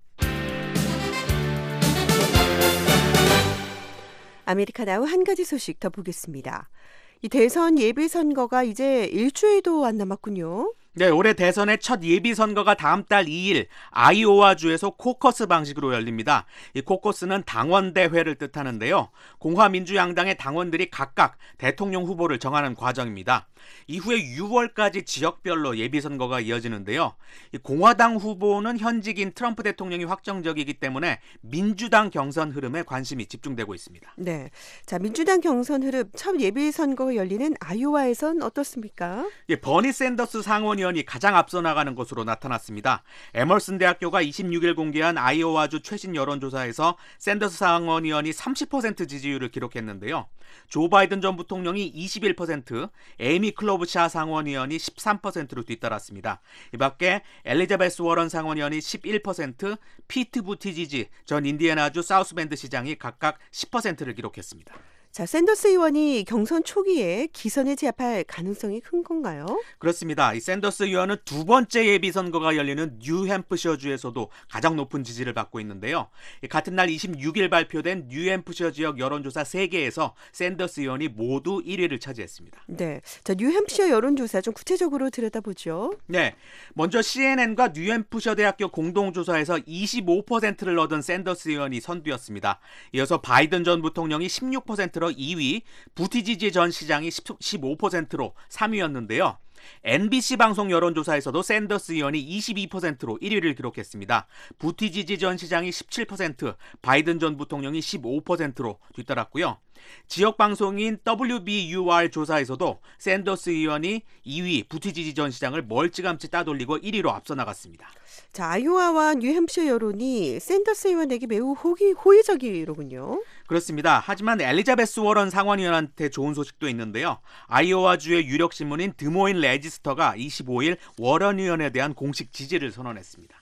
아메리카 나우 한 가지 소식 더 보겠습니다. 이 대선 예비선거가 이제 일주일도 안 남았군요. 네, 올해 대선의 첫 예비선거가 다음 달 이 일 아이오와주에서 코커스 방식으로 열립니다. 이 코커스는 당원대회를 뜻하는데요. 공화민주양당의 당원들이 각각 대통령 후보를 정하는 과정입니다. 이후에 유월까지 지역별로 예비선거가 이어지는데요. 이 공화당 후보는 현직인 트럼프 대통령이 확정적이기 때문에 민주당 경선 흐름에 관심이 집중되고 있습니다. 네, 자 민주당 경선 흐름 첫 예비선거가 열리는 아이오와에선 어떻습니까? 예, 버니 샌더스 상원의원 이 가장 앞서 나가는 것으로 나타났습니다. 에머슨 대학교가 이십육 일 공개한 아이오와주 최신 여론조사에서 샌더스 상원의원이 삼십 퍼센트 지지율을 기록했는데요. 조 바이든 전 부통령이 이십일 퍼센트, 에이미 클로브샤 상원의원이 십삼 퍼센트로 뒤따랐습니다. 이 밖에 엘리자베스 워런 상원의원이 십일 퍼센트, 피트 부티지지 전 인디애나주 사우스밴드 시장이 각각 십 퍼센트를 기록했습니다. 자, 샌더스 의원이 경선 초기에 기선에 제압할 가능성이 큰 건가요? 그렇습니다. 이 샌더스 의원은 두 번째 예비선거가 열리는 뉴햄프셔주에서도 가장 높은 지지를 받고 있는데요. 같은 날 이십육 일 발표된 뉴햄프셔 지역 여론조사 세 개에서 샌더스 의원이 모두 일 위를 차지했습니다. 네, 자 뉴햄프셔 여론조사 좀 구체적으로 들여다보죠. 네, 먼저 씨엔엔과 뉴햄프셔 대학교 공동조사에서 이십오 퍼센트를 얻은 샌더스 의원이 선두였습니다. 이어서 바이든 전 부통령이 십육 퍼센트로 이 위, 부티지지 전 시장이 십오 퍼센트로 삼 위였는데요. 엔비씨 방송 여론조사에서도 샌더스 의원이 이십이 퍼센트로 일 위를 기록했습니다. 부티지지 전 시장이 십칠 퍼센트, 바이든 전 부통령이 십오 퍼센트로 뒤따랐고요. 지역 방송인 더블유비유알 조사에서도 샌더스 의원이 이 위, 부티지지 전 시장을 멀찌감치 따돌리고 일 위로 앞서 나갔습니다. 자, 아이오와와 뉴햄프셔 여론이 샌더스 의원에게 매우 호기, 호의적이로군요. 그렇습니다. 하지만 엘리자베스 워런 상원의원한테 좋은 소식도 있는데요. 아이오와주의 유력 신문인 드모인 레지스터가 이십오 일 워런 의원에 대한 공식 지지를 선언했습니다.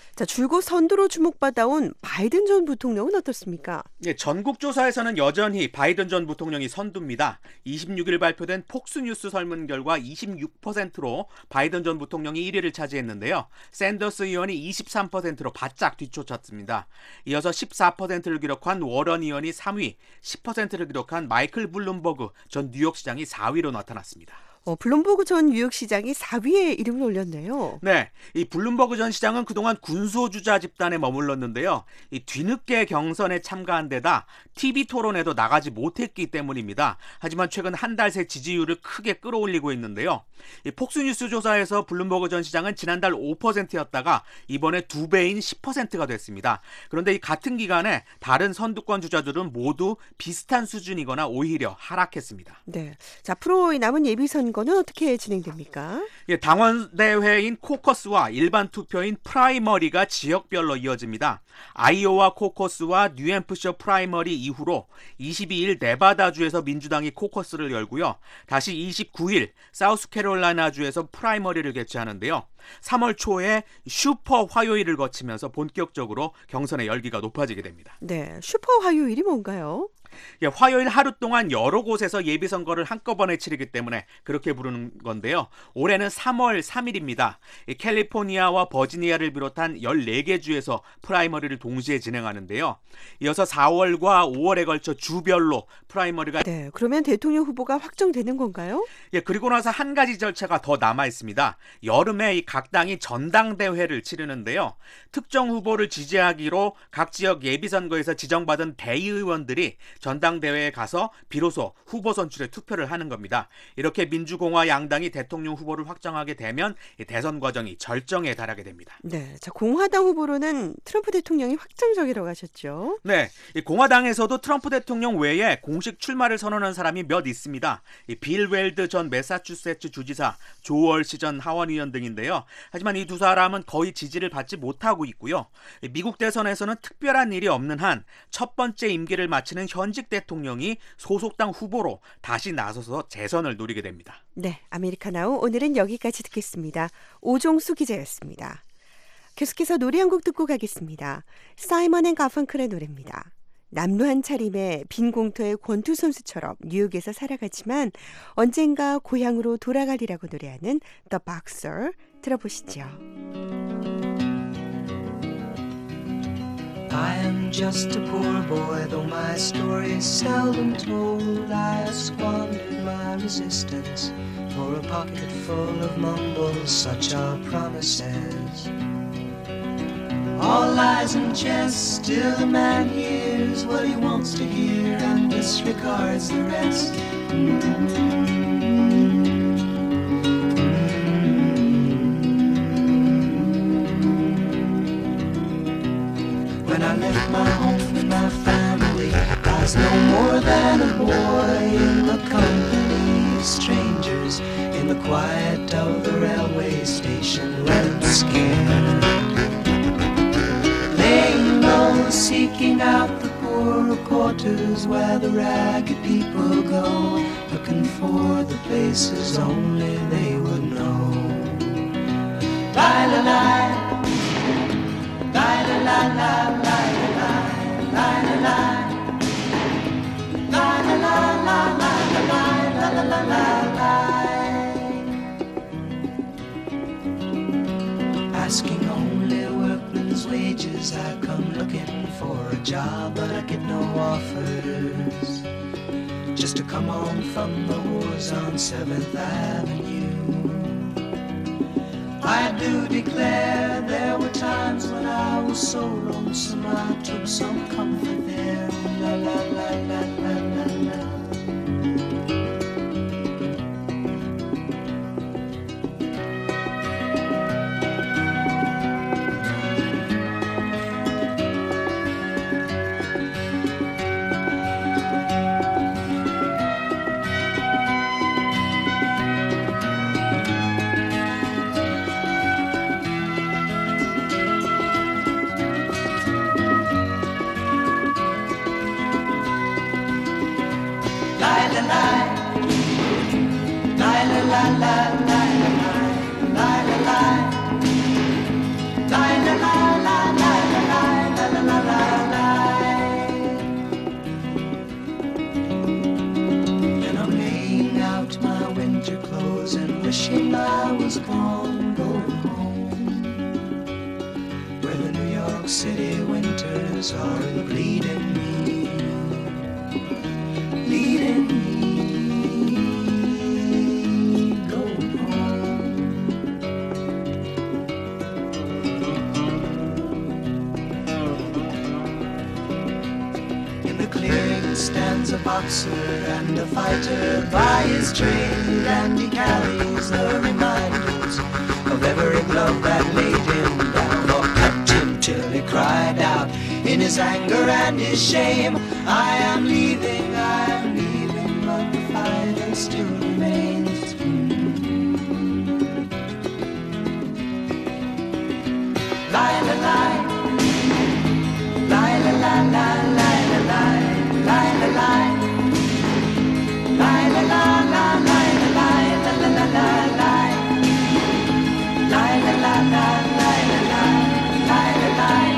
자, 줄곧 선두로 주목받아온 바이든 전 부통령은 어떻습니까? 예, 전국 조사에서는 여전히 바이든 전 부통령이 선두입니다. 이십육 일 발표된 폭스뉴스 설문 결과 이십육 퍼센트로 바이든 전 부통령이 일 위를 차지했는데요. 샌더스 의원이 이십삼 퍼센트로 바짝 뒤쫓았습니다. 이어서 십사 퍼센트를 기록한 워런 의원이 삼 위, 십 퍼센트를 기록한 마이클 블룸버그 전 뉴욕시장이 사 위로 나타났습니다. 어, 블룸버그 전 뉴욕시장이 사 위에 이름을 올렸네요. 네, 이 블룸버그 전 시장은 그동안 군소주자 집단에 머물렀는데요. 이 뒤늦게 경선에 참가한 데다 티비 토론에도 나가지 못했기 때문입니다. 하지만 최근 한 달 새 지지율을 크게 끌어올리고 있는데요. 이 폭스뉴스 조사에서 블룸버그 전 시장은 지난달 오 퍼센트였다가 이번에 두 배인 십 퍼센트가 됐습니다. 그런데 이 같은 기간에 다른 선두권 주자들은 모두 비슷한 수준이거나 오히려 하락했습니다. 네, 자, 앞으로 남은 예비선 거는 어떻게 진행됩니까? 예, 당원대회인 코커스와 일반 투표인 프라이머리가 지역별로 이어집니다. 아이오와 코커스와 뉴햄프셔 프라이머리 이후로 이십이 일 네바다주에서 민주당이 코커스를 열고요. 다시 이십구 일 사우스캐롤라이나주에서 프라이머리를 개최하는데요. 삼월 초에 슈퍼 화요일을 거치면서 본격적으로 경선의 열기가 높아지게 됩니다. 네, 슈퍼 화요일이 뭔가요? 예, 화요일 하루 동안 여러 곳에서 예비선거를 한꺼번에 치르기 때문에 그렇게 부르는 건데요. 올해는 삼월 삼 일입니다. 이 캘리포니아와 버지니아를 비롯한 열네 개 주에서 프라이머리를 동시에 진행하는데요. 이어서 사월과 오월에 걸쳐 주별로 프라이머리가 네, 그러면 대통령 후보가 확정되는 건가요? 예, 그리고 나서 한 가지 절차가 더 남아 있습니다. 여름에 이 각 당이 전당대회를 치르는데요. 특정 후보를 지지하기로 각 지역 예비선거에서 지정받은 대의원들이 전당대회에 가서 비로소 후보 선출에 투표를 하는 겁니다. 이렇게 민주공화 양당이 대통령 후보를 확정하게 되면 대선 과정이 절정에 달하게 됩니다. 네, 자, 공화당 후보로는 트럼프 대통령이 확정적이라고 하셨죠. 네, 이 공화당에서도 트럼프 대통령 외에 공식 출마를 선언한 사람이 몇 있습니다. 이 빌 웰드 전 매사추세츠 주지사, 조 월시 전 하원 의원 등인데요. 하지만 이 두 사람은 거의 지지를 받지 못하고 있고요. 미국 대선에서는 특별한 일이 없는 한 첫 번째 임기를 마치는 현직 대통령이 소속당 후보로 다시 나서서 재선을 노리게 됩니다. 네, 아메리카나우 오늘은 여기까지 듣겠습니다. 오종수 기자였습니다. 계속해서 노래 한 곡 듣고 가겠습니다. 사이먼 앤 가펑클의 노래입니다. 남루한 차림의 빈 공터의 권투 선수처럼 뉴욕에서 살아가지만 언젠가 고향으로 돌아가리라고 노래하는 The Boxer 들어보시죠. I am just a poor boy, though my story is seldom told. I have squandered my resistance for a pocket full of mumbles, such are promises. All lies and jest, still a man hears what he wants to hear and disregards the rest. When I left my home and my family, I was no more than a boy in the company of strangers, in the quiet of the railway station, red scared. Laying low, seeking out the poorer quarters where the ragged people go, looking for the places only they would know. La la la. La la la la la la la la la la la la la la la la. Asking only workman's wages, I come looking for a job, but I get no offers. Just to come home from the wars on seventh Avenue. I do declare there were times when I was so lonesome I took some comfort there. La la la la la la la. La la la la City winters are bleeding me, bleeding me. Go home. In the clearing stands a boxer and a fighter by his trade, and he carries the reminders of every glove that laid him down or kept him till he cried out in his anger and his shame, I am leaving, I am leaving, but the fighter still remains. Lie, lie, lie, lie, lie, lie, lie, lie, lie, lie, lie, lie. La la la la la la la la la la la la la la la la la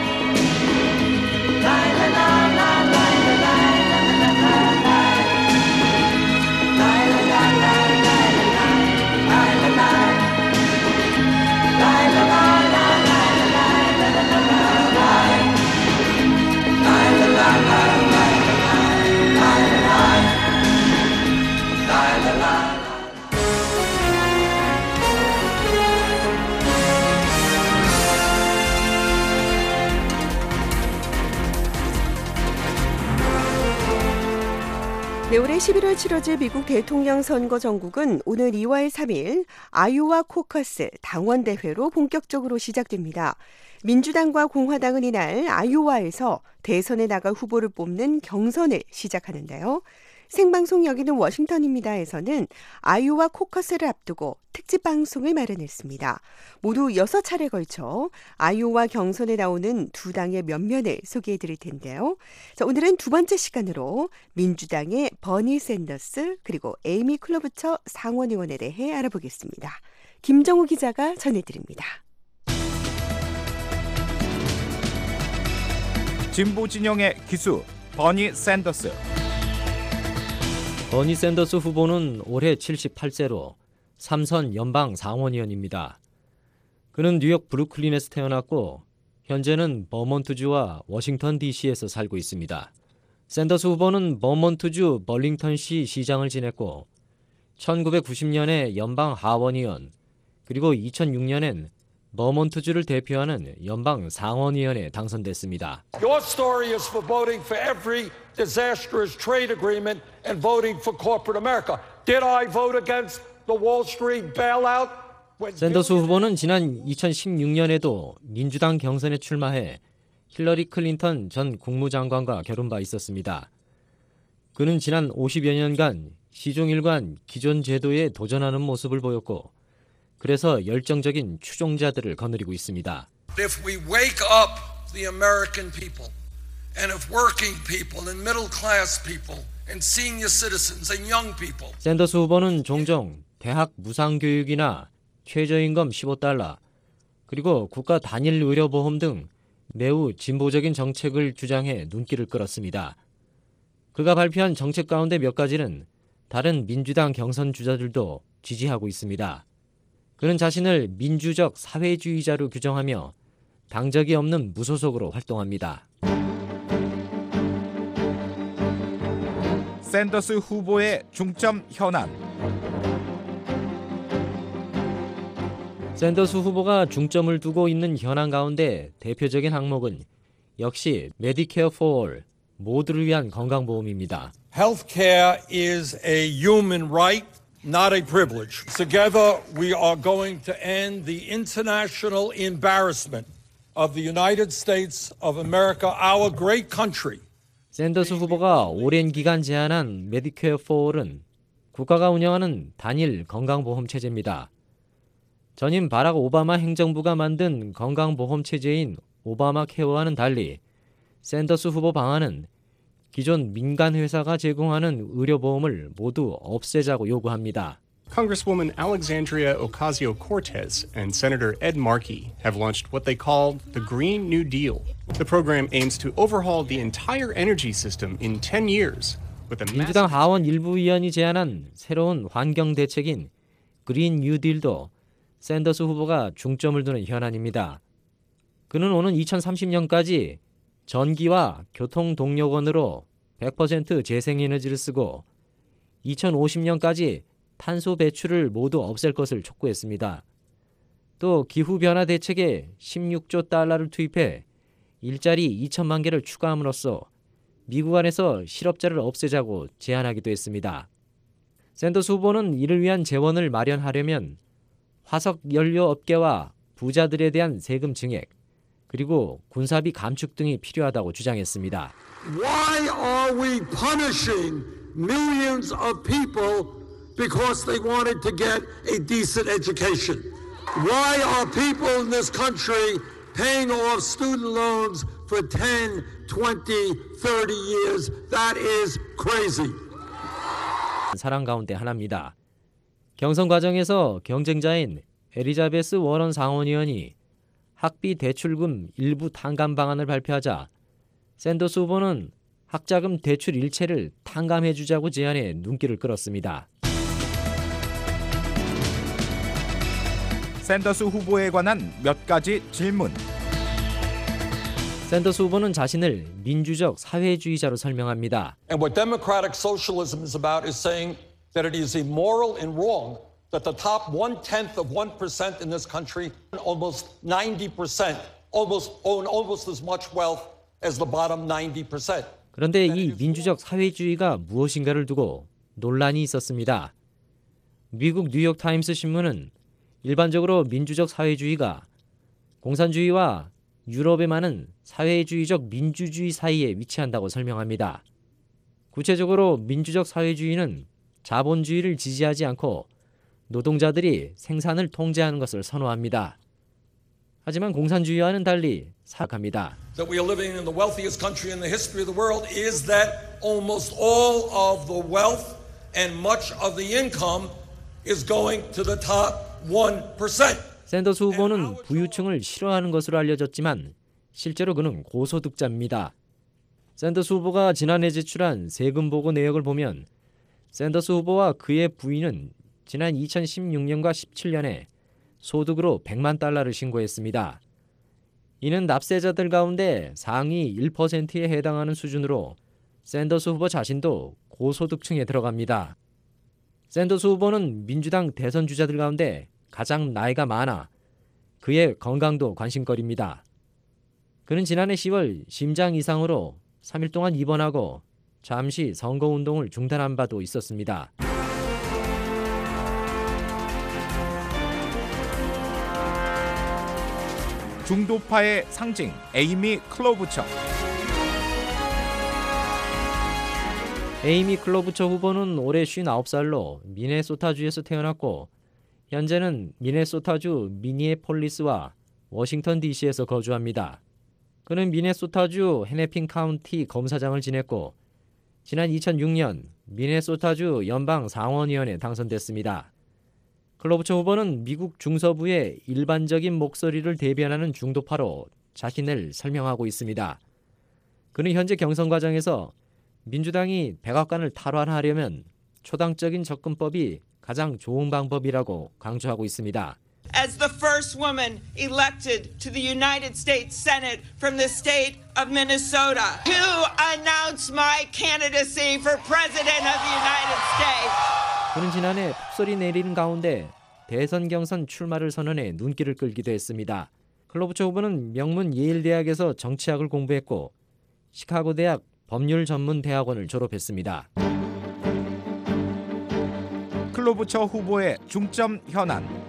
네, 올해 십일월 치러질 미국 대통령 선거 전국은 오늘 이월 삼일 아이오와 코커스 당원대회로 본격적으로 시작됩니다. 민주당과 공화당은 이날 아이오와에서 대선에 나가 후보를 뽑는 경선을 시작하는데요. 생방송 여기는 워싱턴입니다에서는 아이오와 코커스를 앞두고 특집 방송을 마련했습니다. 모두 여섯 차례 걸쳐 아이오와 경선에 나오는 두 당의 면면을 소개해드릴 텐데요. 자, 오늘은 두 번째 시간으로 민주당의 버니 샌더스 그리고 에이미 클로부처 상원의원에 대해 알아보겠습니다. 김정우 기자가 전해드립니다. 진보 진영의 기수 버니 샌더스. 버니 샌더스 후보는 올해 칠십팔 세로 삼선 연방 상원의원입니다. 그는 뉴욕 브루클린에서 태어났고 현재는 버몬트주와 워싱턴 디씨에서 살고 있습니다. 샌더스 후보는 버몬트주 벌링턴시 시장을 지냈고 천구백구십 년에 연방 하원의원 그리고 이천육 년엔 버몬트주를 대표하는 연방 상원의원에 당선됐습니다. Your story is for voting for every disastrous trade agreement and voting for corporate America. Did I vote against the Wall Street bailout? 샌더스 후보는 지난 이천십육 년에도 민주당 경선에 출마해 힐러리 클린턴 전 국무장관과 겨룬 바 있었습니다. 그는 지난 오십여 년간 시종일관 기존 제도에 도전하는 모습을 보였고 그래서 열정적인 추종자들을 거느리고 있습니다. If we wake up the American people and if working people and middle class people and senior citizens and young people. 샌더스 후보는 종종 대학 무상교육이나 최저임금 십오 달러 그리고 국가 단일 의료보험 등 매우 진보적인 정책을 주장해 눈길을 끌었습니다. 그가 발표한 정책 가운데 몇 가지는 다른 민주당 경선 주자들도 지지하고 있습니다. 그는 자신을 민주적 사회주의자로 규정하며 당적이 없는 무소속으로 활동합니다. 샌더스 후보의 중점 현안. 샌더스 후보가 중점을 두고 있는 현안 가운데 대표적인 항목은 역시 메디케어 for all, 모두를 위한 건강보험입니다. Healthcare is a human right. Not a privilege. Together, we are going to end the international embarrassment of the United States of America, our great country. 샌더스 후보가 오랜 기간 제안한 메디케어 for all은 국가가 운영하는 단일 건강보험 체제입니다. 전임 바락 오바마 행정부가 만든 건강보험 체제인 오바마 케어와는 달리 샌더스 후보 방안은 기존 민간 회사가 제공하는 의료보험을 모두 없애자고 요구합니다. Congresswoman Alexandria Ocasio-Cortez and Senator Ed Markey have launched what they call the Green New Deal. The program aims to overhaul the entire energy system in ten years. With a 민주당 하원 일부 의원이 제안한 새로운 환경 대책인 그린 뉴딜도 샌더스 후보가 중점을 두는 현안입니다. 그는 오는 이천삼십 년까지 전기와 교통동력원으로 백 퍼센트 재생에너지를 쓰고 이천오십 년까지 탄소 배출을 모두 없앨 것을 촉구했습니다. 또 기후변화 대책에 십육조 달러를 투입해 일자리 이천만 개를 추가함으로써 미국 안에서 실업자를 없애자고 제안하기도 했습니다. 샌더스 후보는 이를 위한 재원을 마련하려면 화석연료 업계와 부자들에 대한 세금 증액, 그리고 군사비 감축 등이 필요하다고 주장했습니다. Why are we punishing millions of people because they wanted to get a decent education? Why are people in this country paying off student loans for ten, twenty, thirty years? That is crazy. 사랑 가운데 하나입니다. 경선 과정에서 경쟁자인 엘리자베스 워런 상원의원이 학비 대출금 일부 탕감 방안을 발표하자 샌더스 후보는 학자금 대출 일체를 탕감해주자고 제안해 눈길을 끌었습니다. 샌더스 후보에 관한 몇 가지 질문. 샌더스 후보는 자신을 민주적 사회주의자로 설명합니다. And what democratic socialism is about is saying that it is immoral and wrong that the top one-tenth of one percent in this country almost ninety percent almost own almost as much wealth as the bottom ninety percent. 그런데 이 민주적 사회주의가 무엇인가를 두고 논란이 있었습니다. 미국 뉴욕타임스 신문은 일반적으로 민주적 사회주의가 공산주의와 유럽에 많은 사회주의적 민주주의 사이에 위치한다고 설명합니다. 구체적으로 민주적 사회주의는 자본주의를 지지하지 않고 노동자들이 생산을 통제하는 것을 선호합니다. 하지만 공산주의와는 달리 사악합니다. That we are living in the wealthiest country in the history of the world is that almost all of the wealth and much of the income is going to the top one percent. 샌더스 후보는 부유층을 싫어하는 것으로 알려졌지만 실제로 그는 고소득자입니다. 샌더스 후보가 지난해 제출한 세금 보고 내역을 보면 샌더스 후보와 그의 부인은 지난 이천십육 년과 십칠 년에 소득으로 백만 달러를 신고했습니다. 이는 납세자들 가운데 상위 일 퍼센트에 해당하는 수준으로 샌더스 후보 자신도 고소득층에 들어갑니다. 샌더스 후보는 민주당 대선 주자들 가운데 가장 나이가 많아 그의 건강도 관심거리입니다. 그는 지난해 시월 심장 이상으로 삼 일 동안 입원하고 잠시 선거운동을 중단한 바도 있었습니다. 중도파의 상징 에이미 클로부처. 에이미 클로부처 후보는 올해 쉰아홉 살로 미네소타주에서 태어났고 현재는 미네소타주 미니애폴리스와 워싱턴 디씨에서 거주합니다. 그는 미네소타주 헤네핀 카운티 검사장을 지냈고 지난 이천육 년 미네소타주 연방 상원의원에 당선됐습니다. 클로부처 후보는 미국 중서부의 일반적인 목소리를 대변하는 중도파로 자신을 설명하고 있습니다. 그는 현재 경선 과정에서 민주당이 백악관을 탈환하려면 초당적인 접근법이 가장 좋은 방법이라고 강조하고 있습니다. As the first woman elected to the United States Senate from the state of Minnesota to announce my candidacy for President of the United States. 그는 지난해 폭설이 내리는 가운데 대선 경선 출마를 선언해 눈길을 끌기도 했습니다. 클로부처 후보는 명문 예일 대학에서 정치학을 공부했고 시카고 대학 법률 전문 대학원을 졸업했습니다. 클로부처 후보의 중점 현안.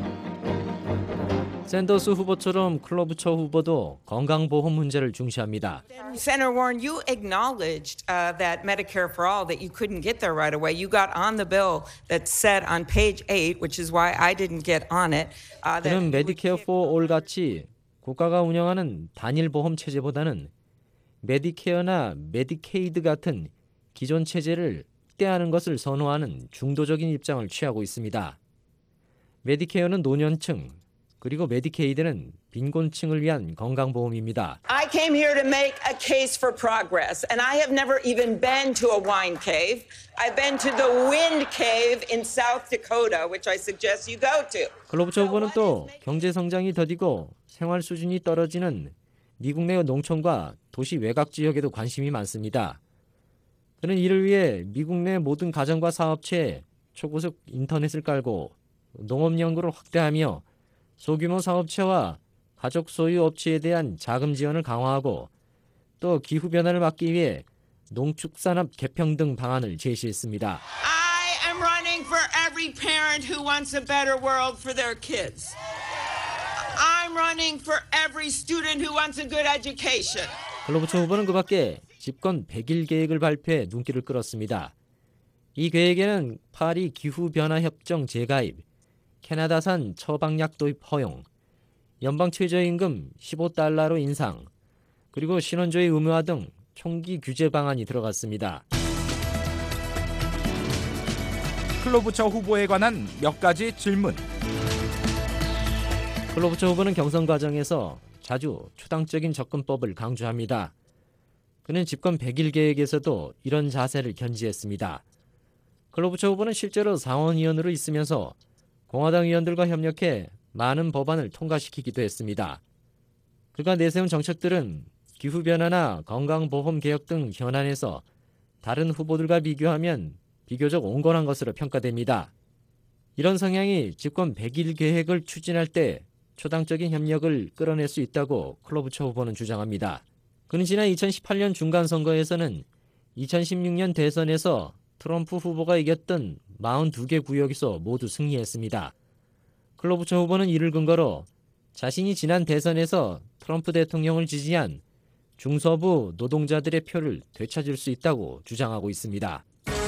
샌더스 후보처럼 클로부처 후보도 건강보험 문제를 중시합니다. Senator Warren, you acknowledged uh, that Medicare for All, that you couldn't get there right away. You got on the bill that said on page eight, which is why I didn't get on it. Uh, 그는 메디케어 포 올 같이 국가가 운영하는 단일 보험 체제보다는 메디케어나 메디케이드 같은 기존 체제를 확대하는 것을 선호하는 중도적인 입장을 취하고 있습니다. 메디케어는 노년층, 그리고 메디케이드는 빈곤층을 위한 건강보험입니다. I came here to make a case for progress, and I have never even been to a wine cave. I've been to the wind cave in South Dakota, which I suggest you go to. 클로부처 후보는 또 경제 성장이 더디고 생활 수준이 떨어지는 미국 내 농촌과 도시 외곽 지역에도 관심이 많습니다. 그는 이를 위해 미국 내 모든 가정과 사업체에 초고속 인터넷을 깔고 농업 연구를 확대하며 소규모 사업체와 가족 소유 업체에 대한 자금 지원을 강화하고 또 기후변화를 막기 위해 농축산업 개편 등 방안을 제시했습니다. I am running for every parent who wants a better world for their kids. I'm running for every student who wants a good education. 클로부처 후보는 그 밖에 집권 백 일 계획을 발표해 눈길을 끌었습니다. 이 계획에는 파리 기후변화협정 재가입, 캐나다산 처방약 도입 허용, 연방 최저임금 십오 달러로 인상, 그리고 신원조회 의무화 등 총기 규제 방안이 들어갔습니다. 클로부처 후보에 관한 몇 가지 질문. 클로부처 후보는 경선 과정에서 자주 초당적인 접근법을 강조합니다. 그는 집권 백 일 계획에서도 이런 자세를 견지했습니다. 클로부처 후보는 실제로 상원의원으로 있으면서 공화당 의원들과 협력해 많은 법안을 통과시키기도 했습니다. 그가 내세운 정책들은 기후변화나 건강보험 개혁 등 현안에서 다른 후보들과 비교하면 비교적 온건한 것으로 평가됩니다. 이런 성향이 집권 백 일 계획을 추진할 때 초당적인 협력을 끌어낼 수 있다고 클로부처 후보는 주장합니다. 그는 지난 이천십팔 년 중간선거에서는 이천십육 년 대선에서 트럼프 후보가 이겼던 사십이 개 구역에서 모두 승리했습니다. 클로부처 후보는 이를 근거로 자신이 지난 대선에서 트럼프 대통령을 지지한 중서부 노동자들의 표를 되찾을 수 있다고 주장하고 있습니다.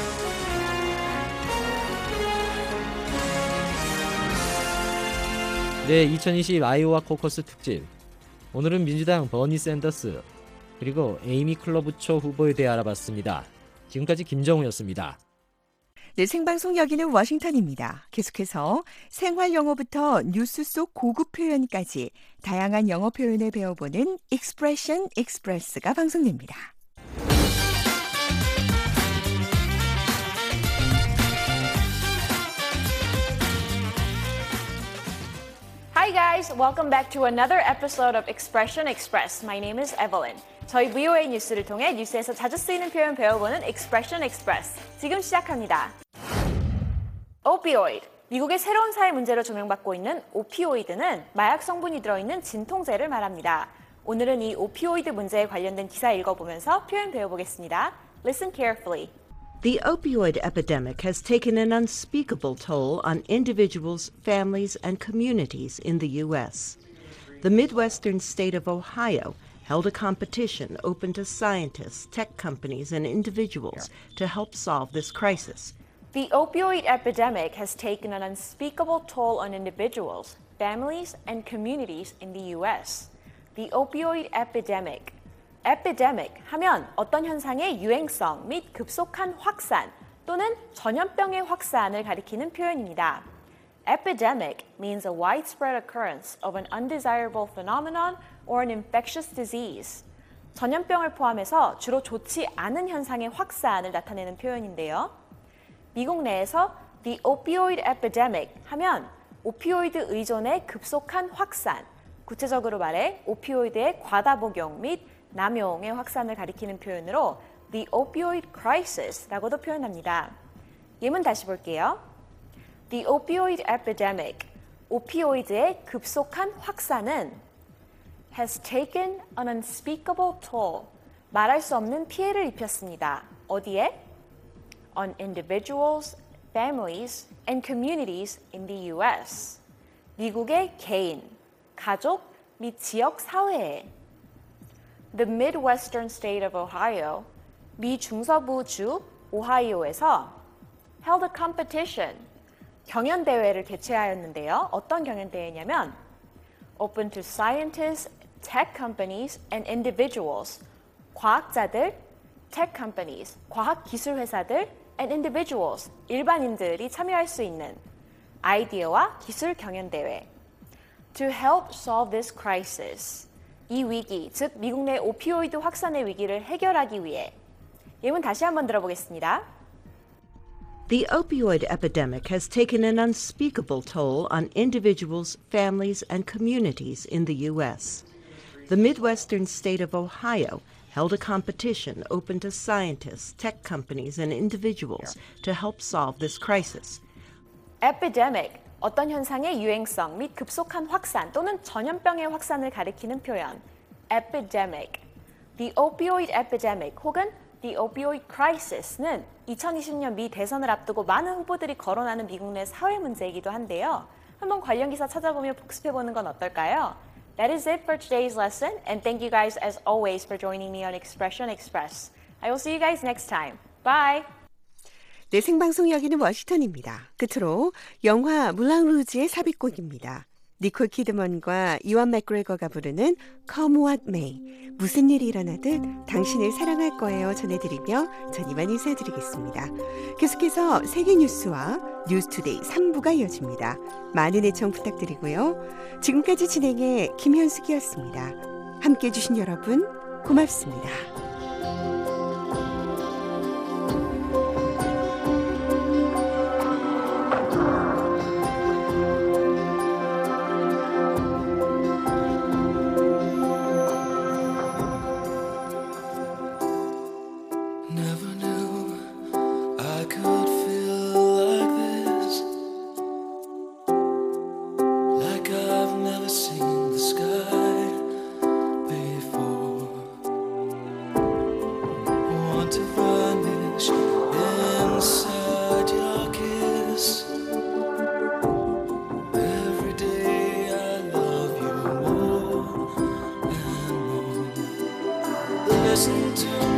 네, 이천이십 아이오와 코커스 특집. 오늘은 민주당 버니 샌더스 그리고 에이미 클로부처 후보에 대해 알아봤습니다. 지금까지 김정우였습니다. 네, 생방송 여기는 워싱턴입니다. 계속해서 생활 영어부터 뉴스 속 고급 표현까지 다양한 영어 표현을 배워보는 Expression Express가 방송됩니다. Hi guys, welcome back to another episode of Expression Express. My name is Evelyn. 저희 브이오에이 뉴스를 통해 뉴스에서 자주 쓰이는 표현 배워보는 Expression Express. 지금 시작합니다. 오피오이드. 미국의 새로운 사회 문제로 조명받고 있는 오피오이드는 마약 성분이 들어있는 진통제를 말합니다. 오늘은 이 오피오이드 문제에 관련된 기사 읽어보면서 표현 배워보겠습니다. Listen carefully. The opioid epidemic has taken an unspeakable toll on individuals, families, and communities in the U S. The Midwestern state of Ohio held a competition open to scientists, tech companies, and individuals to help solve this crisis. The opioid epidemic has taken an unspeakable toll on individuals, families, and communities in the U S. The opioid epidemic. epidemic 하면 어떤 현상의 유행성 및 급속한 확산 또는 전염병의 확산을 가리키는 표현입니다. Epidemic means a widespread occurrence of an undesirable phenomenon or an infectious disease. 전염병을 포함해서 주로 좋지 않은 현상의 확산을 나타내는 표현인데요. 미국 내에서 the opioid epidemic 하면 오피오이드 의존의 급속한 확산, 구체적으로 말해 오피오이드의 과다 복용 및 남용의 확산을 가리키는 표현으로 the opioid crisis라고도 표현합니다. 예문 다시 볼게요. The opioid epidemic, 오피오이드의 급속한 확산은 has taken an unspeakable toll, 말할 수 없는 피해를 입혔습니다. 어디에? On individuals, families, and communities in the U S. 미국의 개인, 가족 및 지역 사회에. The Midwestern state of Ohio, 미 중서부 주 오하이오에서 held a competition, 경연대회를 개최하였는데요. 어떤 경연대회냐면 open to scientists, tech companies, and individuals, 과학자들, tech companies, 과학기술회사들, and individuals, 일반인들이 참여할 수 있는 아이디어와 기술 경연대회. To help solve this crisis, 이 위기, 즉 미국 내 오피오이드 확산의 위기를 해결하기 위해 예문 다시 한번 들어보겠습니다. The opioid epidemic has taken an unspeakable toll on individuals, families, and communities in the U S. The Midwestern state of Ohio held a competition open to scientists, tech companies, and individuals to help solve this crisis. Epidemic, 어떤 현상의 유행성 및 급속한 확산 또는 전염병의 확산을 가리키는 표현. Epidemic. The opioid epidemic 혹은 The opioid crisis는 이천이십 년 미 대선을 앞두고 많은 후보들이 거론하는 미국 내 사회 문제이기도 한데요. 한번 관련 기사 찾아보며 복습해보는 건 어떨까요? That is it for today's lesson, and thank you guys as always for joining me on Expression Express. I will see you guys next time. Bye! 네, 생방송 여기는 워싱턴입니다. 끝으로 영화 물랑 루즈의 삽입곡입니다. 니콜 키드먼과 이완 맥그레거가 부르는 Come What May. 무슨 일이 일어나듯 당신을 사랑할 거예요 전해드리며 전 이만 인사드리겠습니다. 계속해서 세계 뉴스와 뉴스투데이 삼 부가 이어집니다. 많은 애청 부탁드리고요. 지금까지 진행의 김현숙이었습니다. 함께해 주신 여러분 고맙습니다. Listen to me.